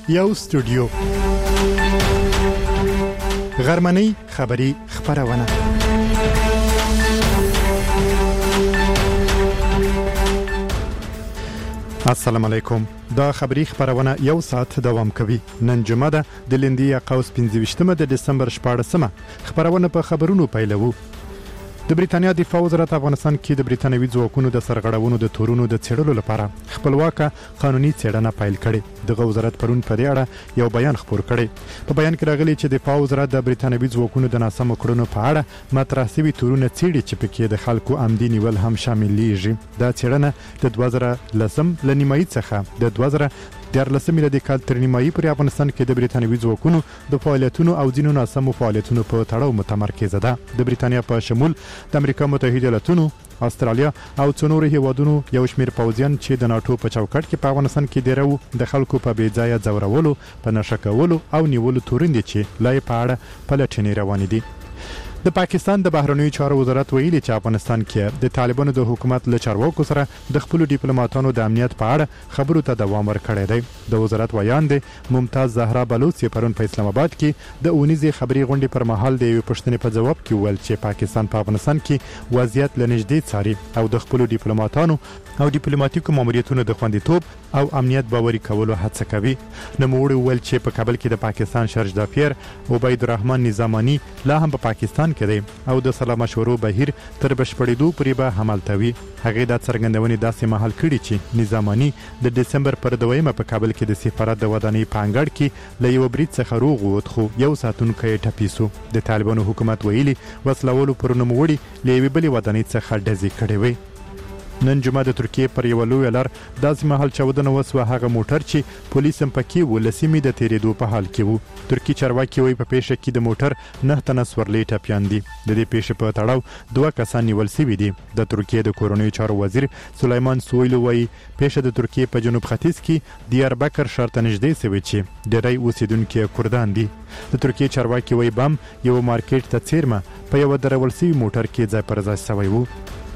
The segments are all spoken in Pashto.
یو سټوډیو غرمنۍ خبری خبرونه السلام علیکم دا خبری خبرونه یو ساعت دوام کوي نن جمعه ده د لندې قوس 25 د دسمبر 14 خبرونه په خبرونو پیلوو د بریتانیا دفاع وزارت افغانستان کې د بریتانوي ځواکونو د سرغړونو د تورونو د څېړلو لپاره خپلواکه قانوني څېړنه پیل کړې د وزارت پرون په دې اړه یو بیان خپور کړی په بیان کې راغلي چې دفاع وزارت د بریتانوي ځواکونو د ناسمو کړنو په اړه مطرح شوي تورونه څېړي چې پکې د خلکو آمدنی نیول هم شاملېږي دا څېړنه د 2010 لنیمایي څخه د 2014 میلادي کال تر نیمایي پورې افغانستان کې د بریتانوي ځواکونو د فعالیتونو او ځینو ناسمو فعالیتونو په تړاو متمرکزه ده د بریتانیا په شمول د امریکا متحده ایالاتونو استرالیا او څو نورو هیوادونو یو شمېر پوځیان چې د ناتو په چوکاټ کې په افغانستان کې دیرو د خلکو په بې ځایه ځورولو په نشه کولو او نیولو تورن دي چې لای په اړه پلټنې روانې دي د پاکستان د بهرنیو چارو وزارت ویلي چې افغانستان کې د طالبانو د حکومت له چارواکو سره د خپل ډیپلوماټانو د امنیت په اړه خبرو ته دوام ورکړی دی د وزارت ویان دی ممتاز زهرا بلوچ پرون په اسلام آباد کې د اونیزي خبري غونډې پر مهال د یو پښتنې په جواب کې ویل چې پاکستان په افغانستان کې وضعیت لنږدې څاري او د خپل ډیپلوماټانو او ډیپلوماټیکو ماموریتونو د خوندیتوب او امنیت باوري کولو هڅه کوي نوموړي ویل چې په کابل کې د پاکستان شرج دافیر عبید الرحمن نظامانی لا هم په پاکستان کې دی او د سلا مشورو بهیر تر بشپړېدو پورې به عملتوي هغه د څرګندونې داسې محل کړي چې نظامانی د دسمبر پر 2 په کابل کې د سفارت د ودانۍ پانګړ کې له یو برید څخه روغ ووت خو یو ساتونکی ټپیسو د طالبانو حکومت ویلي وسلوالو پر نوموړي لیوي بلی ودانۍ څخه ډزې کړې وي نن جمعه د ترکیه پر یو لوی لار داسې محل چاودنه وسوه هغه موټر چې پولیس هم پکې ولسمې د تیرېدو په حال کې وو ترکی چارواکي وایي په پیښه کې د موټر 9 تنه سورلې ټپیان دي د دې پیښې په تړاو 2 کسان نیول شوي دي د ترکیه د کورونیو چارو وزیر سلیمان سویلو وایي پیښه د ترکیه په جنوب ختیځ کې دیاربکر ښار ته نږدې شوې چې ډېری اوسیدونکي کردان دي د ترکیه چارواکي وایي بم یو مارکیټ ته څیرمه په یو درول شوي موټر کې ځای پر ځای شوی وو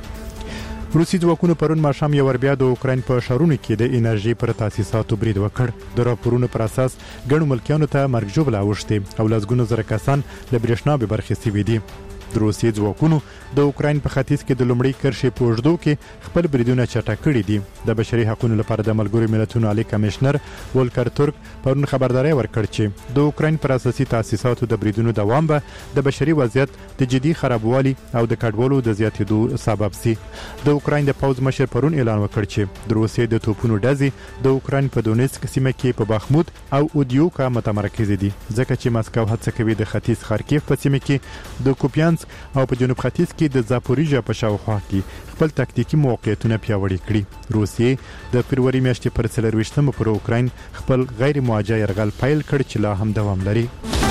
روسي ځواکونو پرون ماښام یو بیا د اوکراین په ښارونو کې د انرژي پر تاسیساتو برید وکړ د راپورونو پر اساس ګڼو ملکیانو ته مرګ ژوبله اوښتې او لسګونو زره کسان له برېښنا بې برخې شوي دي د روسي ځواکونو د اوکراین په ختیځ کې د لومړۍ کرښې په اوږدو کې خپل بریدونه چټک کړي دي د بشري حقوقو لپاره د ملګرو ملتونو عالی کمشنر ولکر ترک پرون خبرداري ورکړ چې د اوکراین پر اساسي تاسیساتو د بریدونو دوام به د بشري وضعیت د جدي خرابوالي او د کډوالو د زیاتېدو سبب شي د اوکراین د پوځ مشر پرون اعلان وکړ چې د روسي د توپونو ډزې د اوکراین په دونیسک سیمه کې په بخمود او اودیوکا متمرکز دي ځکه چې ماسکو هڅه کوي د ختیځ خارکیف په سیمه کې د کوپیانسک او په جنوب ختیځ کې د زاپوریژا په شاوخوا کې خپل تکتیکي موقعیتونه پیاوړي کړي روسیې د فروری میاشتې پر 24 پر اوکراین خپل غیر موجه یرغل پیل کړ چې لا هم دوام لري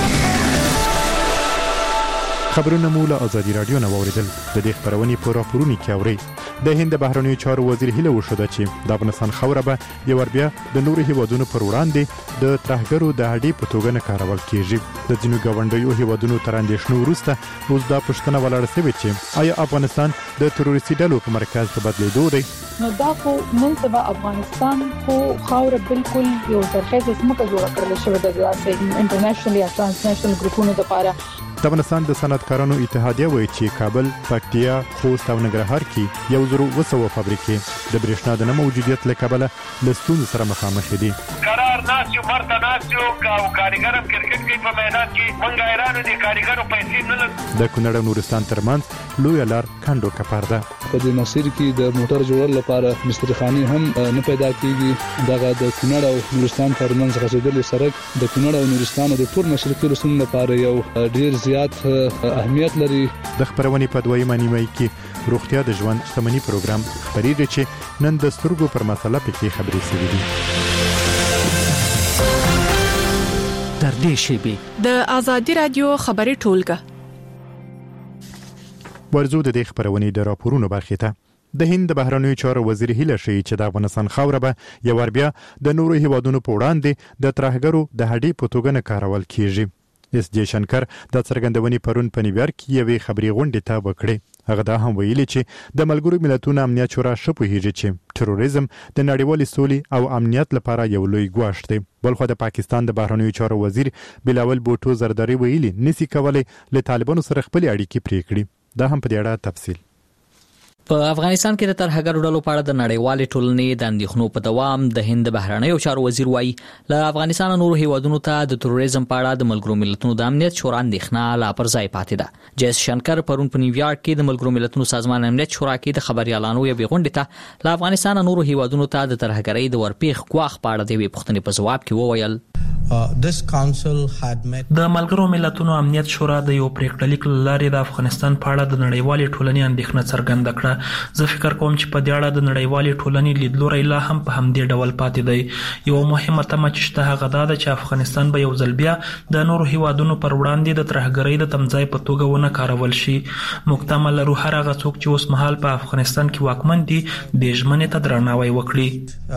خبرونه مو له ازادي رادیو نه واوریدل د دې خبرونې په راپورونو کې اوري د هند بهرنیو چارو وزیر هیله وشوده چې د افغانستان خوره به یو بیا د نورو هیوادونو پر وړاندې د ترهګرو د هډې په توګه نه کارول کیږي د ځینو ګاونډیو هیوادونو تر اندېښنو وروسته اوس دا پوښتنه ولاړه شوې چې آیا افغانستان د تروریستي ډلو په مرکز ته بدلیدو دی نو دا خو نن سبا افغانستان خو خوره بالکل یو ځرخیزه ځمکه جوړه کړل شوې ده د انټرنیشنل یا ترانسنیشنل ګروپونو لپاره د افغانستان د صنعتکارانو اتحادیه وایي چې کابل، پکتیا، خوست او ننګرهار کې 1,200 فابریکې د برېښنا د نه موجودیت له کبله له ستونزو سره مخامخ دي. قرار ناسیو مرته ناسیو او کارګرم کرکټ کې په میدان کې مونږ ایرانو دي کارګرو پیسې نه لري. د کونړ او نورستان ترمنځ لوی لار کندو کپر ده. په دې مسیر کې د موټر جوړولو لپاره مستریخانه هم نه پیدا کیږي. دغه د کونړ او نورستان ترمنځ غځېدلې سړک د کونړ او نورستان د ټول مشرقي رسوم لپاره یو ډیر زیات اهمیت لري. د خبرونې په دویمه نیمه کې روغتیا د ژوند شتمنۍ پروګرام خبرېږي چې نن د سترګو پر مسله پکې خبرې شوې دي. تر دې شیبې د آزادي رادیو خبري ټولګه ورزو د دې خبرونې د راپورونو برخې ته د هند بهرنیو چارو وزیر هیله شي چې د افغانستان خوره به یو بیا د نورو هیوادونو په وړاندې د ترهګرو د هډې په توګه نه کارول کیږي. اس جے شنکر د څرګندونې پرون په نیویارک کې یوې خبري غونډې ته وکړې. هغه دا هم ویلي چې د ملګرو ملتونو امنیت شورا شپوهیږي چې تروریزم د نړیوالې سولې او امنیت لپاره یو لوی ګواښ دی. بلخو د پاکستان د بهرنیو چارو وزیر بلاول بوټو زرداری ویلي نسی کولای له طالبانو سره خپل اړیکې پرې کړي. دا هم په دې اړه تفصیل. په افغانستان کې د ترهګرو ډلو په اړه د نړیوالې ټولنې د اندېښنو په دوام د هند بهرنیو چارو وزیر وایي له افغانستان نورو هیوادونو ته د تروریزم په اړه د ملګرو ملتونو د امنیت شورا اندېښنه لا پر ځای پاتې ده. جیس شنکر پرون په نیویارک کې د ملګرو ملتونو سازمان امنیت شورا کې د خبريالانو یوې غونډې ته له افغانستان نورو هیوادونو ته د ترهګرۍ د ورپېخ ګواښ په اړه د یوې پوښتنې په ځواب کې وویل د ملګرو ملتونو امنیت شورا د یو پریکړلیک لارې د افغانستان په اړه د نړیوالې ټولنې اندېښنه څرګنده کړه. زه فکر کوم چې په دې اړه د نړیوالې ټولنې لیدلوري لا هم په همدې ډول پاتې دی. یو مهمه تمه چې شته هغه دا ده چې افغانستان به یو ځل بیا د نورو هیوادونو پر وړاندې د ترهګرۍ د تمځای په توګه ونه کارول شي. موږ تمه لرو هر هغه څوک چې اوس مهال په افغانستان کې واکمن دي د ژمنې ته درناوی وکړي.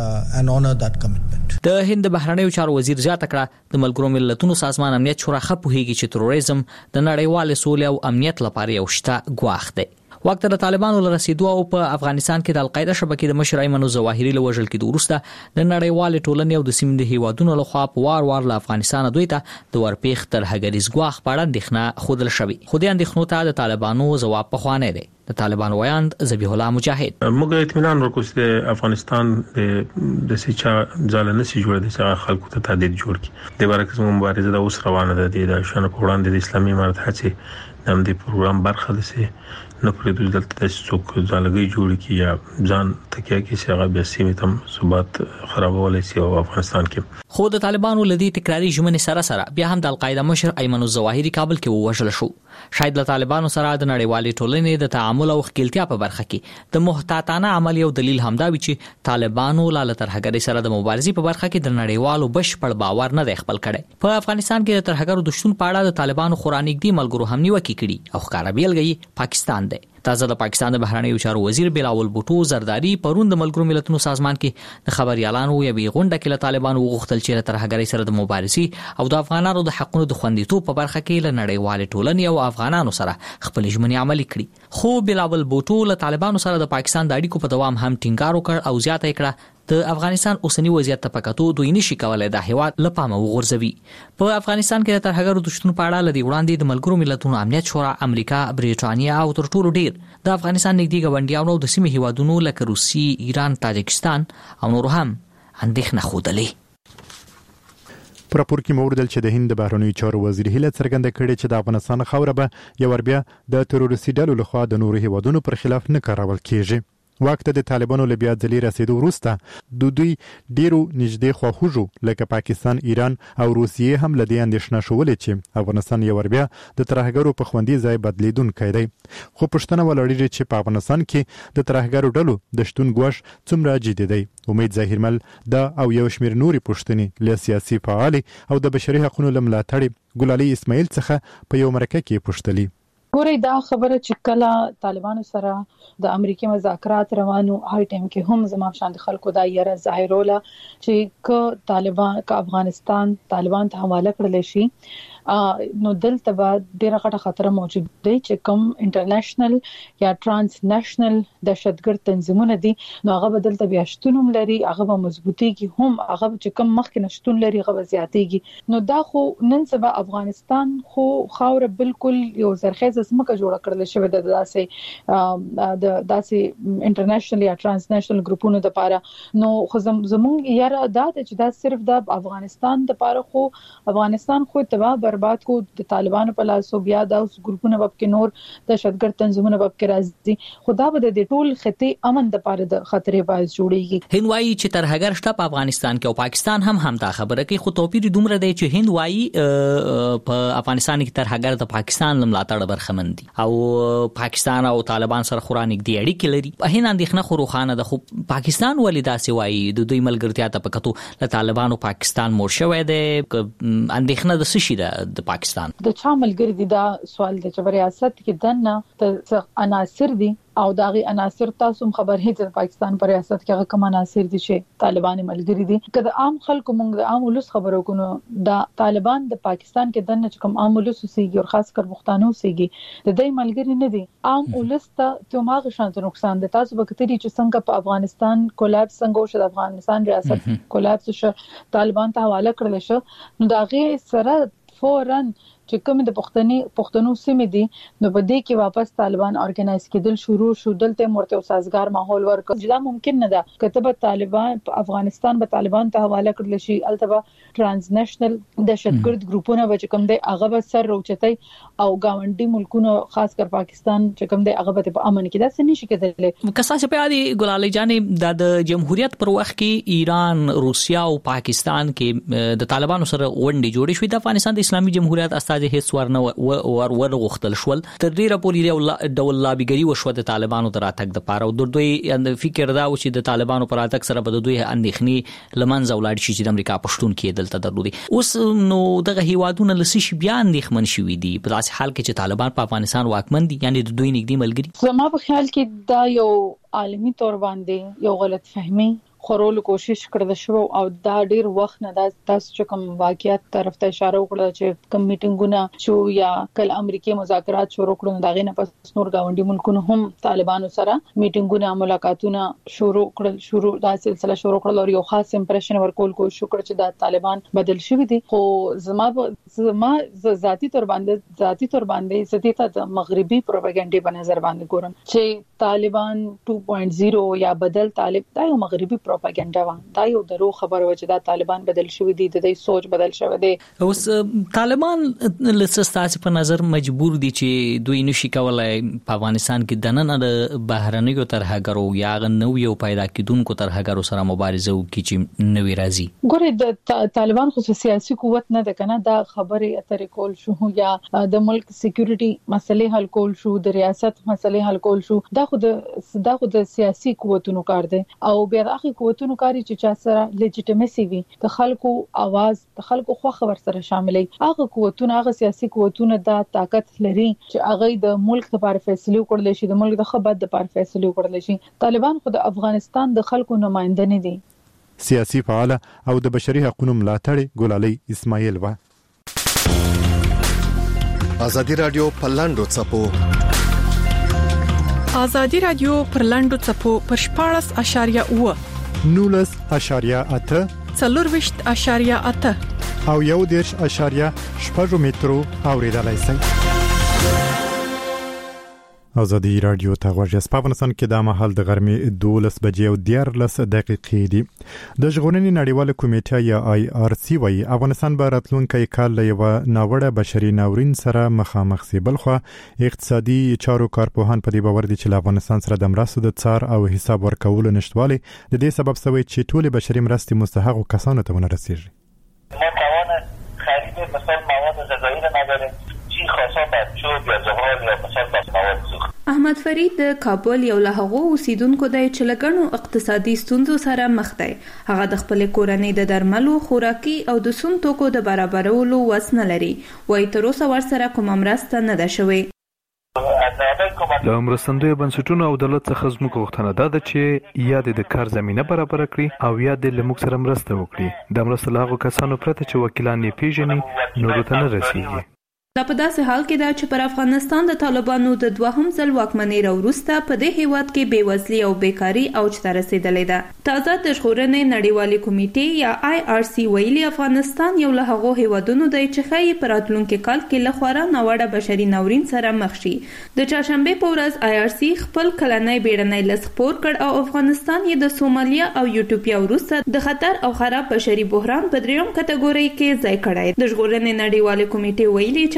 د هند بهرنیو چارو وزیر زیاته کړه د ملګرو ملتونو سازمان امنیت شورا خپوهیږي چې تروریزم د نړیوال سولې او امنیت لپاره یو شته ګواښ دی. وخت د طالبانو لرسیدو او په افغانستان کې د القاعده شبکې د مشر ایمن الظواهری له وژل کېدو وروسته د نړیوال ټولنې او د سیمې د هیوادونو لخوا په وار له افغانستان دوی ته د ورپېخ ترهګریز ګواښ په اړه اندېښنه خوده شوې. خو د اندېښنو ته د طالبانو ځواب په خوانه دی. د طالبان ویاند ذبیح الله مجاهد موږ اطمینان ورکوو چې افغانستان د سچا ځاله نشي جوړ دي چې خلکو ته تهدید جوړ کړي. د برعکس مبارزه د اوس روانه ده د شنه په وړاندې د اسلامي امارت هڅې د دې پروګرام برخه ده نه پرې د دلته څوک ځالګي جوړ کی یا ځان تکیه کې چې هغه بیا سیمه تم ثبات خرابولای شي او افغانستان کې. خو د طالبانو لدی تکراری ژمنې سره بیا هم د القاعده مشر ایمن الظواهری کابل کې ووژل شو. شاید له طالبانو سره د نړیوالې ټولنې د تعامل او خپلتیا په برخه کې د محتاطانه عمل یو دلیل همدا وی چې طالبانو لاله ترهګرۍ سره د مبارزې په برخه کې د نړیوالو بشپړ باور نه دی خپل کړي. په افغانستان کې د ترهګرو د شتون په اړه د طالبانو خورانګدي ملګرو هم نیوکه کړي او ښکارا بیلګي پاکستان دی. تازه د پاکستان د بهرنیو چارو وزیر بلاول بوټو زرداری پرون د ملګرو ملتونو سازمان کې د خبريالانو یوې غونډه کې له طالبانو وغوښتل چې له ترهګرۍ سره د مبارزې او د افغانانو د حقوقو د خوندیتوب په برخه کې له نړیوال ټولنې او افغانانو سره خپل ژمنې عملي کړي. خو بلاول بوټو له طالبانو سره د پاکستان د اړیکو په دوام هم ټینګار وکړ او زیاته کړه د افغانستان اوسنی وضعیت ته پکاتو دوی نشي کولای د هیواد لپاره وغورځوي. په افغانستان کې د ترهګرو د شتون په اړه لدی وړاندې د ملګرو ملتونو امنیت شورا امریکا، بریټانیا او تر ټولو ډیر د افغانستان نږدې ګاونډیانو د سیمې هیوادونو لکه روسي، ایران، تاجکستان او نور هم اندېښنه خوده. پر پور کې موردل چې د هند بهرنیو چارو وزیر هیله څرګنده کړې چې د افغانستان خوره به یو بیا د تروریستي ډلو لخوا د نورو هیوادونو پر خلاف نه کارول کیږي. وخت د طالبانو له بیا ځلې رسیدو وروسته د دوی ډیرو نږدې خواخوږو لکه پاکستان، ایران او روسیې هم له دې اندېښنه شولې چې افغانستان یو بیا د ترهګرو په خوندي ځای بدلیدونکی دی. خو پښتنه ولړي چې په افغانستان کې د ترهګرو ډلو د شتون ګواښ څومره جدي دی. امید ظاهرمل دا او یو شمیر نوري پښتني له سیاسي فعال او د بشري حقوقو لملاتړ ګلالي اسماعیل څخه په یو مرکه کې پوښتلي. ګورې دا خبره چې کله طالبانو سره د امریکای مذاکرات روانو هاي ټایم کې هم زما شان د خلکو دا یره ظاهروله چې طالبان افغانستان طالبان ته حواله کړل شي نو دلته به ډیره غټه خطر موجود دی چې کوم انټرنیشنل یا ترانس نېشنل دهشتګرد تنظیمونه دي نو هغه بدلته بیا شتونم لري هغه به مضبوطیږي هم هغه چې کوم مخکې نشټون لري هغه زیاتېږي. نو دا خو نن سبا افغانستان خو خاور بالکل یو زرخیزه سمکه جوړه کړل شوې د داسې انټرنیشنل یا ترانس نېشنل ګروپونو د لپاره. نو خو زمونږ یاره دا چې دا صرف د افغانستان د لپاره خو افغانستان خو تباہ برباد کو د طالبانو په لاس او بیا د اوس ګروپونو په کې نور دهشتګرد تنظیمونه په کې راځي خدا به د ټول خطې امن د پاره د خطرې باعث جوړیږي. هند وايي چې ترهګر شته په افغانستان کې او پاکستان هم دا خبره کوي خو توپیر دومره دی چې هند وايي په افغانستان کې ترهګر د پاکستان لملاتړ برخمن دي او پاکستان او طالبان سره خورانګ دی اړیکې لري. په هند اندېښنه خو روخانه ده خو پاکستان ولې داسې وايي د دوی ملګرتیا ته پکاتو له طالبانو پاکستان مور شوی دی اندېښنه د څه شي ده د پاکستان د چا ملګری دي دا سوال د ریاست کې دنه ته عناصر دي او داغي عناصر تاسو خبر هي چې پاکستان پر ریاست کې هغه کوم عناصر دي چې طالبان ملګری دي کله عام خلکو موږ د عام ولس خبرو کو دا طالبان د پاکستان کې دنه چې کوم عام ولس سيږي او خاص کر پښتانه سيږي د دې ملګری نه دي عام ولس ته تماغه شانت نقصان د تاسو وکړي چې څنګه په افغانستان کولاپس څنګه وشو د افغانستان ریاست کولاپس شو طالبان ته حواله کړل شو نو داغه سره فورن چې کوم د پښتنو سیمې دي نو په دې کې واپس طالبان اورګنایز کېدل شروع شو دلته مرته او سازگار ماحول ورکړ دا ممکن نه ده کتب طالبان په افغانستان به طالبان ته حواله کړل شي البته ترانزنیشنل دهشتګرد ګروپونه چې کوم دی هغه به سر روچتای او گاونډي ملکونو خاص کر پاکستان چې کوم دی هغه به په امن کې دا څه نشي کېدلی کسا چې په دې ګلالي جانب د جمهوریت پر وخت کې ایران روسیا او پاکستان کې د طالبانو سره ونډې جوړې شوې د افغانستان د اسلامي جمهوریت استاد هیڅ ورنه ور غختل شول تر ډیره پورې ډول لابیګری وشو د طالبانو تر اتک د پاره او د دوی فکر دا و چې د طالبانو پر اتک سره به د دوی اندېخنی لمنځه ولاړ شي چې د امریکا پښتون کې دلته درلودي اوس نو دغه هیوادونه لسی شي بیا اندېخمن شوي دي په داسې حال کې چې طالبان په افغانستان واکمن دي یعنی د دوی نږدې ملګری زما په خیال کې دا یو عالمي تور باندې یو غلط فهمي خورول کوشش کړل شو او دا ډیر وخت نه دا تاسو چې کوم واقعیت طرف ته اشاره وکړه چې کوم میټینګونه شو یا کله امریکایي مذاکرات شروع کړل دا غینه پس نور گاونډي ملکونو هم طالبانو سره میټینګونه ملاقاتونه شروع دا سلسله شروع کړل او یو خاص امپریشن ورکول کوشش وکړ چې دا طالبان بدل شوی دي خو زما ذاتی تور باندې ستیته د مغربي پروپاګاندا په نظر باندې ګورم چې طالبان 2.0 یا بدل طالب دا یو مغربي پروپاګاندا و دا یو درو خبره و چې دا طالبان بدل شوی دي د دې سوچ بدل شوی دی اوس طالبان لسستاسي په نظر مجبور دي چې دوی نشي کولای په افغانستان کې د نن د بهرنیو ترهګرو یا نویو پیدا کیدونکو ترهګرو سره مبارزه وکړي چې نوی راځي ګوره د طالبان خو سیاسي قوت نه ده کنه دا خبره اترې کول شو یا د ملک سکیورټي مسلې حل کول شو د ریاست مسلې حل کول شو دا خو د سیاسي قوتونو کار دی او بیا هغه قوتونو کاری چې چا سره لیجیټیمیسي وي د خلکو आवाज د خلکو خو خبر سره شاملې هغه قوتونه هغه سیاسي قوتونه د طاقت لري چې هغه د ملک لپاره فیصله وکړي شي د ملک د خبرت لپاره فیصله وکړي شي طالبان خو د افغانستان د خلکو نمائنده نه دي سیاسي فعال او د بشري حقوقو ملاتړ ګلالي اسماعیل و ازادي رادیو پلاندو چپو ازادي رادیو پر لاندو چپو پر 14.8 19.8 40.8 او 1.8 مترو اوریدلای شئ ازادي رادیو ته ورجس په افغانستان کې د مهال د غرمې 12 بجې او 14 دقیقې دي د ژغورنې نړیواله کمیټه یا IRC وايي افغانستان به راتلونکي کال له یو ناوړه بشري ناورین سره مخامخ شي بلخو اقتصادي چارو کارپوهان په دې باور دي چې افغانستان سره د مرستو د څار او حساب ورکولو نشټوالي د دې سبب شوی چې ټول بشري مرستې مستحق کسانو ته ونه رسیږي ما توان خرید مثلا مواد غذایی نداریم خاصه بچو یا زغال یا مثلا بس مواد سوخت احمد فرید د کابل یو له هغو اوسیدونکو دی چې لګڼو اقتصادي ستونزو سره مخ دی هغه د خپل کورنۍ د درملو خوراکي او د سون توکو د برابرولو وس نه لري وایي تر اوسه ورسره کومه مرسته نه ده شوې له مرستندویو بنسټونو او دولت څخه زموږ غوښتنه ده چې یا د کار زمینه برابر کړي او یا د موږ سره مرسته وکړي د مرسته له هغو کسانو پرته چې وکیلان یې پیژني نورو ته نه رسیږي دا په داسې حال کې ده چې پر افغانستان د طالبانو د دوهم ځل واکمنۍ وروسته په دې هیواد کې بېوزلي او بیکاري اوج ته رسیدلې ده تازه د ژغورنې نړیوالې کمیټې یا IRC ویلي افغانستان یو له هغو هیوادونو دی چې ښایي په راتلونکي کال کې له خورا ناوړه بشري ناورین سره مخ شي د چهارشنبې په ورځ IRC خپل کلنی بیړنی لست خپور کړ او افغانستان یې د سومالیا او یوټوپیا وروسته د خطر او خراب بشري بحران په درېیم کټګورۍ کې ځای کړی د ژغورنې نړیوالې کمیټې ویلي چې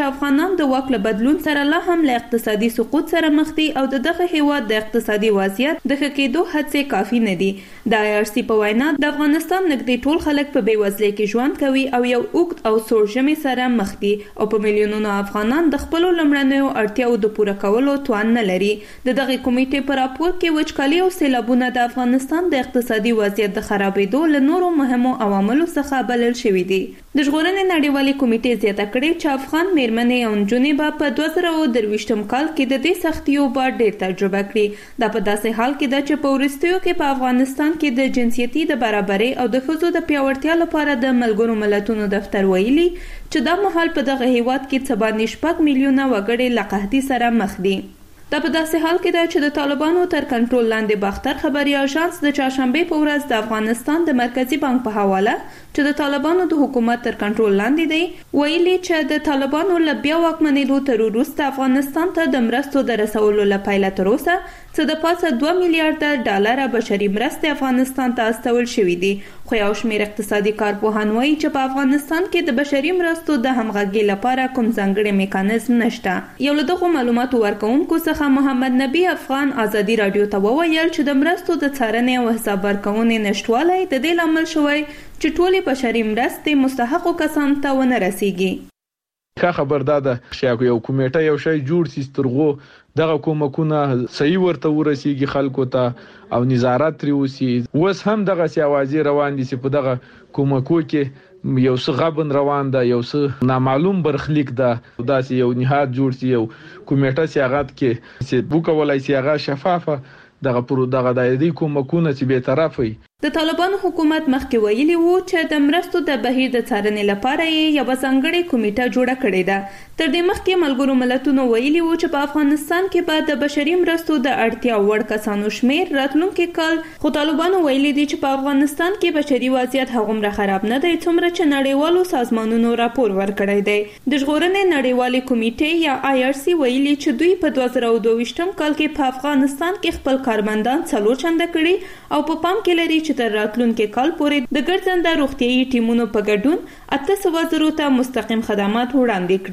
چې افغانان د واک له بدلون سره لا هم له اقتصادي سقوط سره مخ دي او دغه هیواد د اقتصادي وضعیت د ښه کېدو هڅې کافي نه دي. د IRC په وینا د افغانستان نږدې ټول خلک په بېوزلۍ کې ژوند کوي او یو اوږد او سوړ ژمي سره مخ دي او په میلیونونو افغانان د خپلو لومړنیو اړتیاو د پوره کولو توان نه لري. د دغه کمیټې په راپور کې وچکالي او سیلابونه د افغانستان د اقتصادي وضعیت د خرابېدو له نورو مهمو عواملو څخه بلل شوي دي. د ژغورنې نړیوالې کمیټې زیاته کړې چې افغان میرمنې او نجونې به په 2023 کال کې د دې سختیو به ډېر تجربه کړي. دا په داسې حال کې ده چې په وروستیو کې په افغانستان کې د جنسیتي د برابرۍ او د ښځو د پیاوړتیا لپاره د ملګرو ملتونو دفتر ویلي چې دا مهال په دغه هیواد کې 4.6 میلیونه وګړي له قحطۍ سره مخ دي. دا په داسې حال کې ده چې د طالبانو تر کنټرول لاندې باختر خبري اژانس د چهارشنبه په ورځ د افغانستان د مرکزی بانک په حواله چې د طالبانو د حکومت تر کنټرول لاندې دی ویلي چې د طالبانو له بیا واکمنېدو تر وروسته افغانستان ته د مرستو د رسولو لپاره تر اوسه څه د پاسه 2 میلیارډ ډالر بشري مرستې افغانستان ته استول شوې دي. خو یو شمېر اقتصادي کارپوهان وایي چې په افغانستان کې د بشري مرستو د همغږۍ لپاره کوم ځانګړی میکانیزم نشته. یو له دغو معلوماتو ورکوونکو څخه محمد نبی افغان ازادي رادیو ته وویل چې د مرستو د څارنې او حساب ورکونې نشټوالی د دې لامل شوی چې ټولې بشري مرستې مستحقو کسانو ته ونه رسیږي. ښه خبر دا ده چې یو کمیټه یو شی جوړ سي ترغو دغه کومکونه صحیح ورته ورسیږي خلکو ته او نظارت لري وسی. وس هم دغه سیاوازي روان دي چې په دغه کومکو کې یو څه غبن روان ده، یو څه نامعلوم برخلیک ده. داسې یو نهاد جوړ سي، یو کمیټه سیاغت کې چې وکولای سي هغه شفافه دغه دایدي کومکونه چې به طرفي. د طالبانو حکومت مخکې ویلي وو چې د مرستو د بهیر د څارنې لپاره یې یو ځانګړې کمیټه جوړه کړې ده. تر دې مخکې ملګرو ملتونو ویلي وو چې په افغانستان کې به د بشري مرستو د اړتیا وړ کسانو شمیر راتلونکي کال، خو طالبانو ویلي دي چې په افغانستان کې بشري وضعیت هغومره خراب نه دی څومره چې نړیوالو سازمانونو راپور ورکړی دی. د ژغورنې نړیوالې کمیټې یا IRC ویلي چې دوی په 2022 کال کې په افغانستان کې خپل کارمندان 4 چنده کړي او په پام کې لري چې تر راتلونکي کال پورې د ګرځنده روغتيایي ټیمونو په ګډون 800 ته مستقیم خدمات وړاندې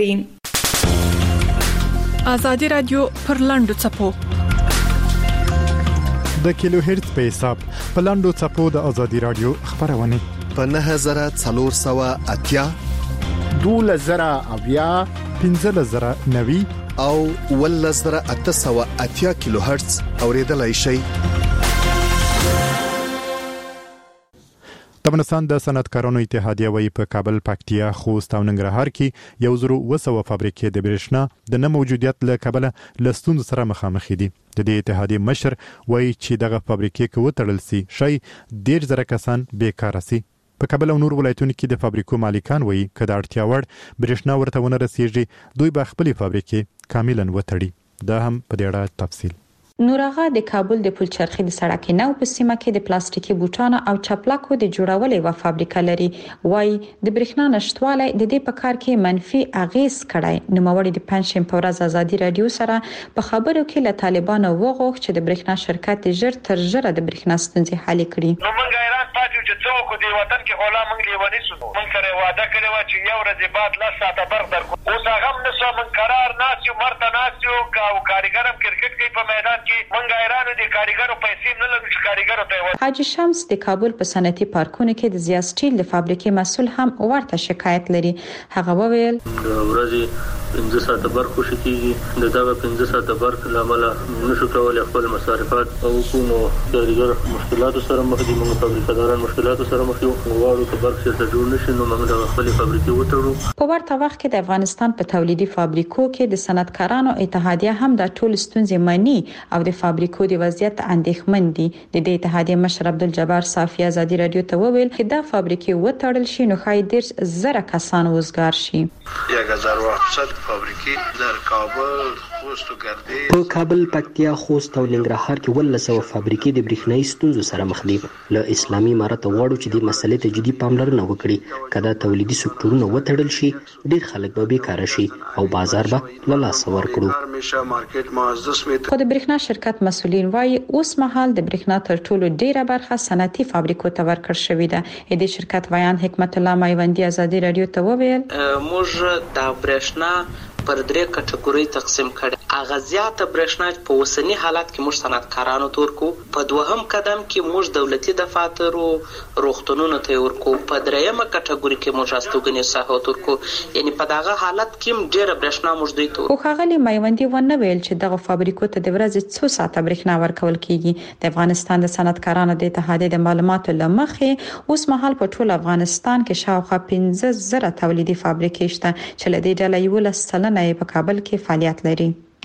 کړي. آزادي رادیو پر لاندو چپو د کیلو هرتز په حساب په لاندو چپو د آزادي رادیو خبرونه په 9480 12090 15090 او 11880 کیلو هرتز اوریدلای شئ. د افغانستان د صنعتکارانو اتحادیه وایي په کابل، پکتیا، خوست او ننګرهار کې 1200 فابریکې د برېښنا د نه موجودیت له کبله له ستونزو سره مخامخ دي. د دې اتحادیې مشر وایي چې دغه فابریکې که وتړل سي شي 10,000 کسان بیکاره سي. په کابل او نور ولایتونو کې د فابریکو مالکان وایي که د اړتیا وړ برېښنا ورته ونه رسیږي دوی به خپلې فابریکې کاملا وتړي. دا هم په دې اړه تفصیل. نورغه د کابل د پلچرخي د سړک نو په سیمه کې د پلاستیکي بوټانو او چپلاکو د جوړولو و فابریکه لري. وای د برېښنا نشټوالی د دې په کار کې منفي اغیز کړای. نوموړي د پنځم په ورځ آزادي رادیو سره په خبرو کې له طالبانو وغوښ چې د برېښنا شرکت ژر تر ژره د برېښنا ستونزې حل کړي. نو موږ ایران پاتې چې څوک د وطن کې غلا موږ لیونی سو. موږ سره وعده کړی و چې یو ورځ بعد 10 ساعته برق درکو. اوس هغه هم نشو موږ قرار ناسیو مرته ناسیو او کاریګرم کرکټ کوي په میدان کې. موږ ایران د کاریګرو پیسې نه لرو چې کاریګرو ته حاجی شمس د کابل په صنعتي پارکونو کې د زیات سټیل د فابریکې مسول هم ورته شکایت لري. هغه وویل ورځي 15 ساعته برق وشکیږي. دغه 15 ساعته برق لامل نشو کولای خپل مصارفات او کومو کاریګر مشکلاتو سره مخ دي. موږ فابریکاداران مشکلاتو سره مخ یو غواړو چې برق څخه جوړ نشي نو موږ د خپل فابریکې وتړو. په ورته وخت کې د افغانستان په تولیدي فابریکو کې د صنعتکارانو اتحادیه هم د ټول ستونزې مانی او د فابریکو د وضعیت اندېښمن دي. د دې اتحادیه مشر عبدالجبار صافی آزادي رادیو ته وویل چې دا فابریکې وتړل شي نو ښایي 10,000 کسان وزګار شي. 1000 فابریکې در کابل، په کابل، پکتیا، خوست او ننګرهار کې 100 فابریکې د برېښنايي ستونزو سره مخ دي. له اسلامي امارت غواړو چې د مسلې ته جدي پاملرنه وکړي. کله تولیدي سکتورونه وتړل شي، ډېر خلک به بیکاره شي او بازار به له لاسه ورکړو. خو د برېښنا شرکت مسؤلین وايي اوس مهال د برېښنا تر ټولو ډیره برخه صنعتي فابریکو ته ورکړل شوې ده. د شرکت ویان حکمت الله مایوندی ازادي رادیو ته وویل موږ د برېښنا پر 3 کټګوري تقسیم کړي. اغازيات برېښنا په وسنی حالت کې موږ صنعتکارانو تورکو، په دوهم قدم کې موږ دولتي دفاترو روغتونونو ته ورکو، په دریمه کټګوري کې موږ استوګنې ساحو تورکو. یعنی په دغه حالت کې ډېر برېښنا موږ دوی ته. خو خغلی مایوندی ونه ویل چې دغه فابریکو ته د ورځې 2 ساعته برېښنا ورکول کیږي. د افغانستان د صنعتکارانو د اتحادیې د معلوماتو لمخې اوس مهال په ټول افغانستان کې شاوخوا 15,000 تولیدي فابریکې شته چې له دې ډلې 11 په کابل کې فعالیت لري.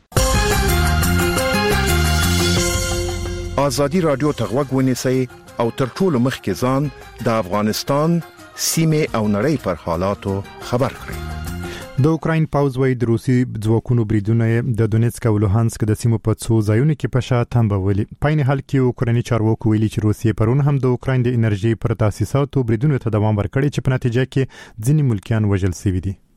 ازادي رادیو ته غوږ ونیسئ او تر ټولو مخکې ځان د افغانستان سیمه او نړۍ پر حالاتو خبر کړئ. د اوکراین پاوز وای د روسي ځواکونو بریدونه د دونیتسک او لوهانسک د سیمو په څو ځایونو کې په شا تنبولي. په این حال کې اوکراني چارواکو ویلي چې روسیې پرون هم د اوکراین د انرژي پر تاسیساتو بریدونه ته دوام ورکړي چې په نتیجه کې ځینې ملکیان وژل شوي دي.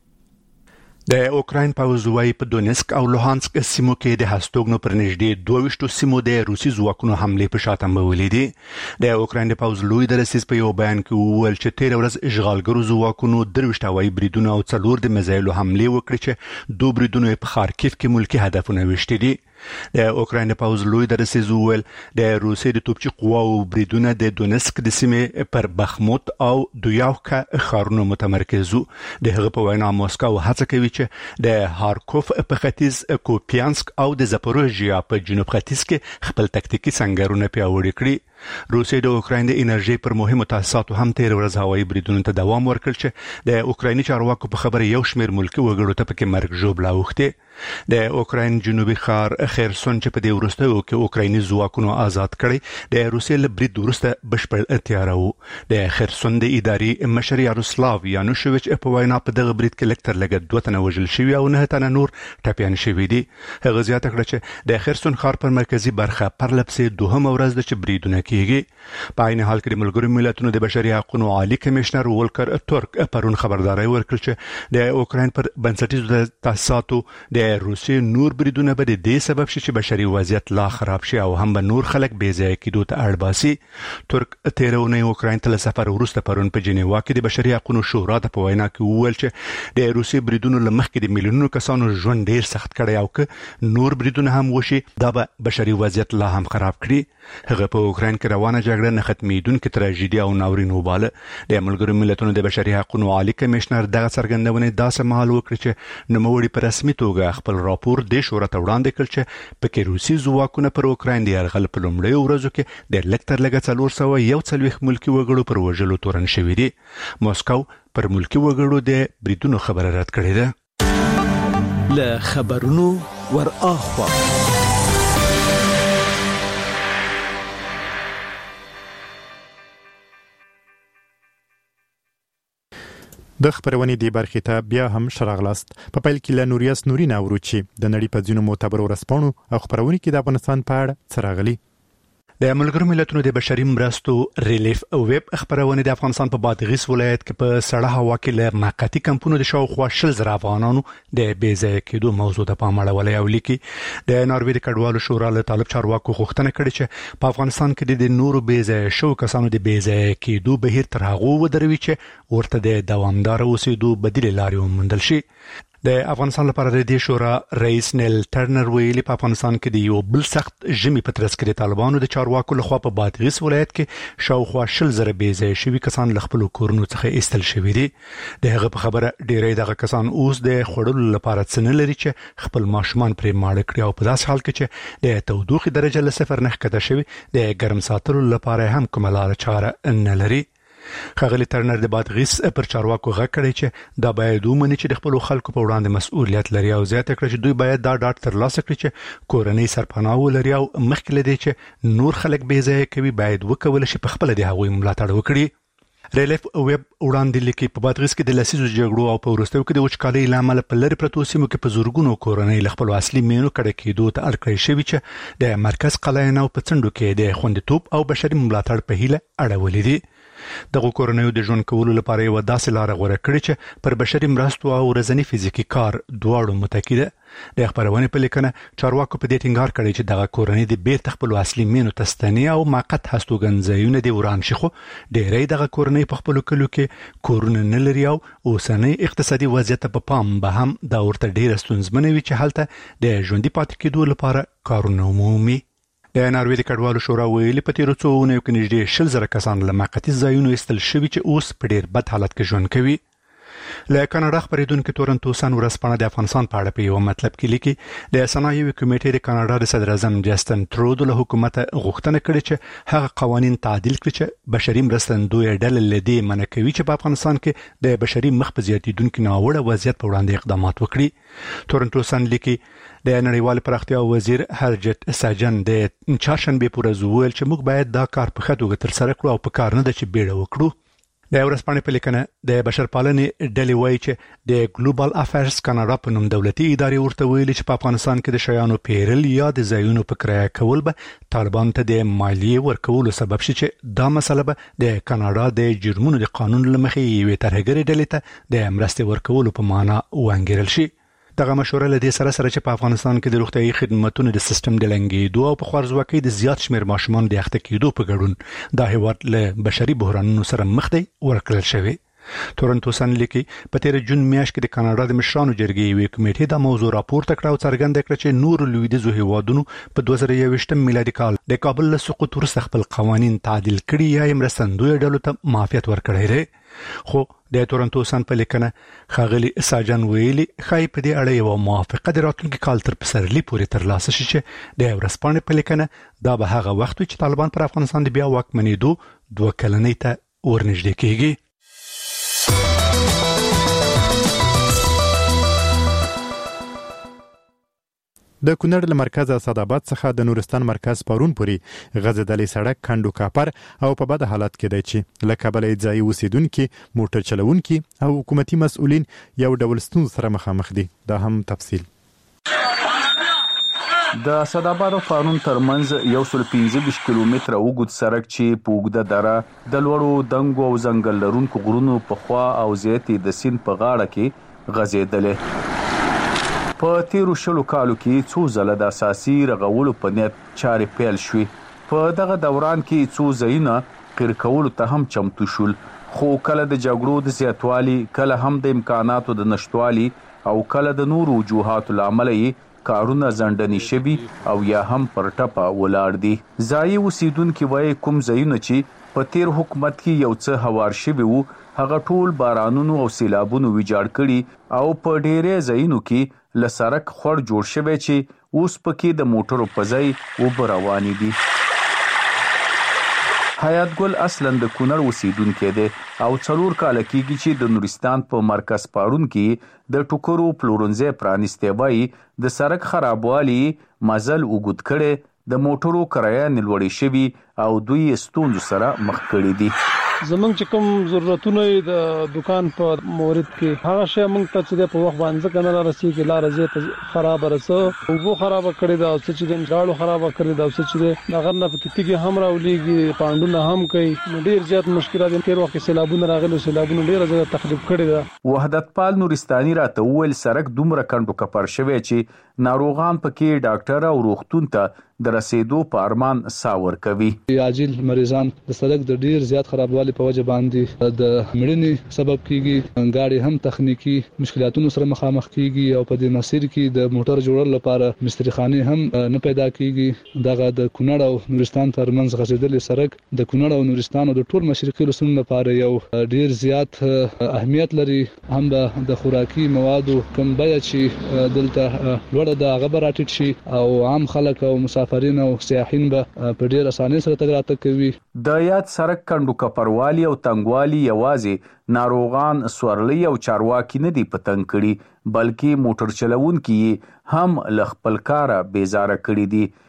د اوکراین پاوز وای په دونیتسک او لوهانسک سیمو کې د هستوګنو پر نږدې 22 سیمو د روسي ځواکونو حمله په شاته مولې دي. د اوکراین د پاوز لوی درسیز په یو بیان کې وویل چې 13 ورځ اشغالګرو ځواکونو 23 هوایي بریدونه او 4 د میزایلو حمله وکړي چې 2 بریدونه په خارکیف کې ملکی هدفونه وشتي دي. د اوکراین د پاوز لوی درسیز وویل د روسي د توپچي قواو بریدونه د دونیتسک د سیمې پر بخموت او دویاوکا ښارونو متمرکز وو. د هغه په وینا موسکو هڅه کوي چې د هارکوف په ختیځ، کوپیانسک او د زاپوروژیا په جنوب ختیځ کې خپل تکتیکي سنگرونه پیاوړي کړي. روسیې د اوکراین د انرژي پر مهمو تاسیساتو هم 13 ورځ هوایي بریدونو ته دوام ورکړ چې د اوکرایني چارواکو په خبره یو شمېر ملکی وګړو ته پکې مرګ ژوبله اوښتې. د اوکراین جنوبي ښار خیرسون چې په دې وروستیو کې اوکرایني ځواکونو آزاد کړی د روسیې له برید وروسته بشپړ تیاره وو. د خیرسون د اداري مشر یاروسلاو یانوشویچ په وینا په دغه برید کې لکتر لګ 2 تنه وژل شوي او 9 تنه نور ټپیان شوي دي. هغه زیاته کړه چې د خیرسون ښار پر مرکزی برخه پرلپسې دوهمه ورځ د بریدونه کیږي. په عین حال کې د ملګرو ملتونو د بشري حقوقو عالی کمشنر ولکر تورک پرون خبرداري ورکړه چې د اوکراین پر بنسټیزو تاسیساتو د روسي نور بریدونه به د دې سبب شي چې بشري وضعیت لا خراب شي او هم به نور خلک بې ځای کېدو ته اړ باسي. ترک 13 اونۍ اوکراین ته سفر وروسته پرون په جنیوا کې د بشري حقوقو شورا د په وینا کې وویل چې د روسي بریدونو لمخکې د میلیونونو کسانو ژوند ډیر سخت کړی او که نور بریدونه هم وشي دا به بشري وضعیت لا هم خراب کړي. هغه په اوکراین کې روانه جګړه نه ختمېدونکې تراژیدي او ناورین وباله. د ملګرو ملتونو د بشري حقوقو عالی کمشنر دغه څرګندونه داسې مهال وکړه چې نوموړي په رسمي توګه خپل راپور د شورا ته وړاندې کړ چې پکې روسي ځواکونه پر اوکراین د یرغل په لومړیو ورځو کې د لکتر لګ 441 ملکی وګړو پر وژلو تورن شوي دي. موسکو پر ملکی وګړو د بریدونو خبره رد کړې ده. له خبرونو ور اخوا د خبرونې دی برخې ته بیا هم شراغلاست. په پیل کې له نوریاس نورین اوروچی د نړۍ په ځینو معتبرو رسپانو او خبرونې کې د افغانستان په اړه څراغلي. د ملګرو ملتونو د بشري مرستو ریلیف ویب خبرونه د افغانستان په بادغیس ولایت کې په سړه هوا کې له موقتی کمپونو د شاوخوا 100,000 افغانانو د بیځای کېدو موضوع ته پام اړولې او لیکي د ناروې د کډوالو شورا له طالب چارواکو غوښتنه کړې چې په افغانستان کې د نورو بیځای شو کسانو د بیځای کېدو بهیر تر هغه ودروي چې ورته د دوامدار اوسېدو بدیل لارې وموندل شي. د افغانستان لپاره د دې شورا رئیس نیل ټرنر ویلي په افغانستان کې د یو بل سخت ژمي په ترڅ کې د طالبانو د چارواکو لخوا په بادغیس ولایت کې شاوخوا 100,000 بیځای شوي کسان له خپل کورونو څخه ایستل شوي دي. د هغه په خبره ډیری دغه کسان اوس د خوړلو لپاره څه نه لري چې خپل ماشومان پرې ماړه کړي او په داسې حال کې چې د تودوخې درجه له 0 نه ښکته شوي د ګرم ساتلو لپاره هم کومه لاره چاره نه لري. خغلی ترنر د بادغیس پر چارواکو غږ کړی چې دا باید ومني چې د خپل خلکو په وړاندې مسؤلیت لري او زیاته کړی چې دوی باید دا ډاټ ترلاسه کړي چې کورنۍ سرپناه ولري او مخکې لدی چې نور خلک بې ځای کوي باید وکول شي په خپل د هغوی ملاتړ وکړي. ریلیف ویب وړاندې لیکي په بادغیس کې د لسیزو جګړو او په وروستیو کې د وچکالۍ لامل په لری پرتو سیمو کې په زورګونو کورنۍ ل خپل اصلي مینو کډه کېدو ته اړ کړی شوی چې د مرکز قلعه او په څنډو کې د خوندیتوب او بشري ملاتړ په هیله اړولې دي. دغه کورنۍ د ژوند کولو لپاره یو داسې لار غوړه کړې چې پر بشري مرستو او ورځنی فزیکی کار دواړو متکی ده. د خبرونه په لیکنه چارواکو په دې ټینګار کړی چې دغه کورنۍ د بیرته خپل اصلي مینو تستنی او موقت هستوګنځایونه دی وران شي، خو ډېرې دغه کورنۍ په خپل کلو کې کورونه نه لري او اوسنۍ اقتصادي وضعیت په پام به هم دا ورته ډېر ستونزمن وي چې هلته د ژوندۍ پاتې کېدو لپاره کارونه عمومي. د ناروې د کډوالو شورا ویلي په تیرو څو اونیو کې نږدې 100,000 کسان له موقتي ځایونو ایستل شوي چې اوس په ډېر بد حالت کې ژوند کوي. له کاناډا خبرېدونکو تورنټو سن ورځپاڼه د افغانستان په اړه په یو مطلب کې لیکي د صنایعو کمیټې د کاناډا د صدر اعظم جسټن ترودو له حکومت غوښتنه کړې چې هغه قوانين تعدیل کړي چې بشري مرستندوی ډلې لدی منکوي چې په افغانستان کې د بشري مخ په زیاتیدونکو ناوړه وضعیت په وړاندې اقدامات وکړي. تورنټو سن لیکي د نړیوال پراختیا وزیر هرجت ساجن د چهارشنبه پر ورځ ویل چې موږ باید دا کار په ښه توګه ترسره کړو او په کار نه د چې بیړه وکړو. د ورځپاڼې په لیکنه د بشرپالنې ډلې وایي چې د ګلوبال افیرز کاناډا په نوم دولتي ادارې ورته ویلي چې په افغانستان کې د شیانو پیرل یا د ځایونو په کرایه کول به طالبان ته د مالیې ورکولو سبب شي چې دا مسله به د کاناډا د جرمونو د قانون لمخې یوې ترهګرې ډلې ته د مرستې ورکولو په معنا وانګیرل شي. دغه مشوره له دې سره چې په افغانستان کې د روغتیايي خدماتو د سیستم د لنګېدو او په خوارځواکۍ د زیات شمیر ماشومان د اخته کېدو په ګډون دا هیواد له بشري بحرانونو سره مخ دی ورکړل شوی. تورنټو سن لیکي په تیر جون میاشت کې د کاناډا د مشرانو جرګې یوې کمیټې د موضوع راپورته کړ او څرګنده کړه چې نور لویدیځو هیوادونو په 2021 میلادي کال د کابل له سقوط وروسته خپل قوانين تعدیل کړي یا مرستندوی ډلو ته معافیت ورکړی دی. خو د تورنټو سن په لیکنه خاغلی ساجن ویلي خای په دې اړه یو موافقه د راتلونکي کال تر پسرلي پورې ترلاسه شي چې د ورځپاڼې په لیکنه دا به هغه وخت چې طالبان پر افغانستان د بیا واکمنېدو 2 کلنۍ ته ورنږدې کیږي. د کونړ له مرکز اسداباد څخه د نورستان مرکز پارون پورې غځېدلې سړک کندو کاپر او په بد حالت کې دی چې له کابل ځای اوسیدونکو موټر چلوونکو او حکومتي مسؤلین یو ډول ستونزې سره مخامخ دي. دا هم تفصیل د اسداباد او پارون ترمنځ 115 کیلومتره اوږد سړک چې په اوږده دره د لوړو دنګو او ځنګل لرونکو غرونو په خوا او زیاتې د سیند په غاړه کې غځېدلې. په تیرو شلو کالو کې څو ځله د اساسي رغولو په نیت چارې پیل شوې. په دغه دوران کې څو ځایونه قیر کولو ته هم چمتو شول، خو کله د جګړو د زیاتوالي، کله هم د امکاناتو د نشټوالي او کله د نورو وجوهاتو لامل یې کارونه ځنډني شوي او یا هم پر ټپه ولاړ دي. ځایي اوسیدونکو وایي کوم ځایونه چې په تیر حکومت کې یو څه هوار شوي وو هغه ټول بارانونو او سیلابونو ویجاړ کړي او په ډېرې ځایونو کې له سړک خړ جوړ شوی چې اوس پکې د موټرو په ځای اوبه روانې دي. حیات ګل اصلا د کونړ اوسیدونکی دی او 4 کال کېږي چې د نورستان په مرکز پارون کې د ټوکرو پلورنځي پرانیستی وای د سړک خرابوالي مزل وګد کړي، د موټرو کرایه نلوړې شوی او دوی ستونزو سره مخ کړي دي. زمونږ چې کوم ضرورتونه د دکان په مورد کې هغه شی موږ ته چې په وخت باندې کنه رسیدي لار زیات خراب رسو او وو خراب کړی دا او چې د جاړو خراب کړی دا او چې د غرنه په کتیږي هم راولېږي پاندونه هم کوي ډیر زیات مشکلات دي. تیر وخت سیلابونه راغلي، سیلابونه ډیر زیات تخریب کړی دا. وحدت پال نورستاني راته ویل سړک دومره کندو کپر شوی چې ناروغان پکې ډاکټر او روغتون ته د رسیدو په ارمان ساور کوي. عاجل مریضان د سړک د ډیر زیات خرابوالي په وجه باندې د مړینې سبب کیږي، غاړي هم تخنیکی مشکلاتونو سره مخامخ کیږي او په دې مسیر کې د موټر جوړولو لپاره مستریخانه هم نه پیدا کیږي. دغه د کونړ او نورستان ترمنځ غځېدلې سړک د کونړ او نورستان د ټول مشرقي رسونو لپاره یو ډیر زیات اهمیت لري. هم د خوراکي موادو کم بیه چې دلته لوړه د غبراتټ شي او عام خلک او مسافرین او سیاحین به په ډیر اسانۍ سره تګ راتګ کوي. د یاد سړک کندو کپروالي او تنګوالي یوازې ناروغان سورلي او چارواکي نه دي پتنګ کړي بلکې موټر چلوونکي هم ل خپل کار بیزاره کړي دي.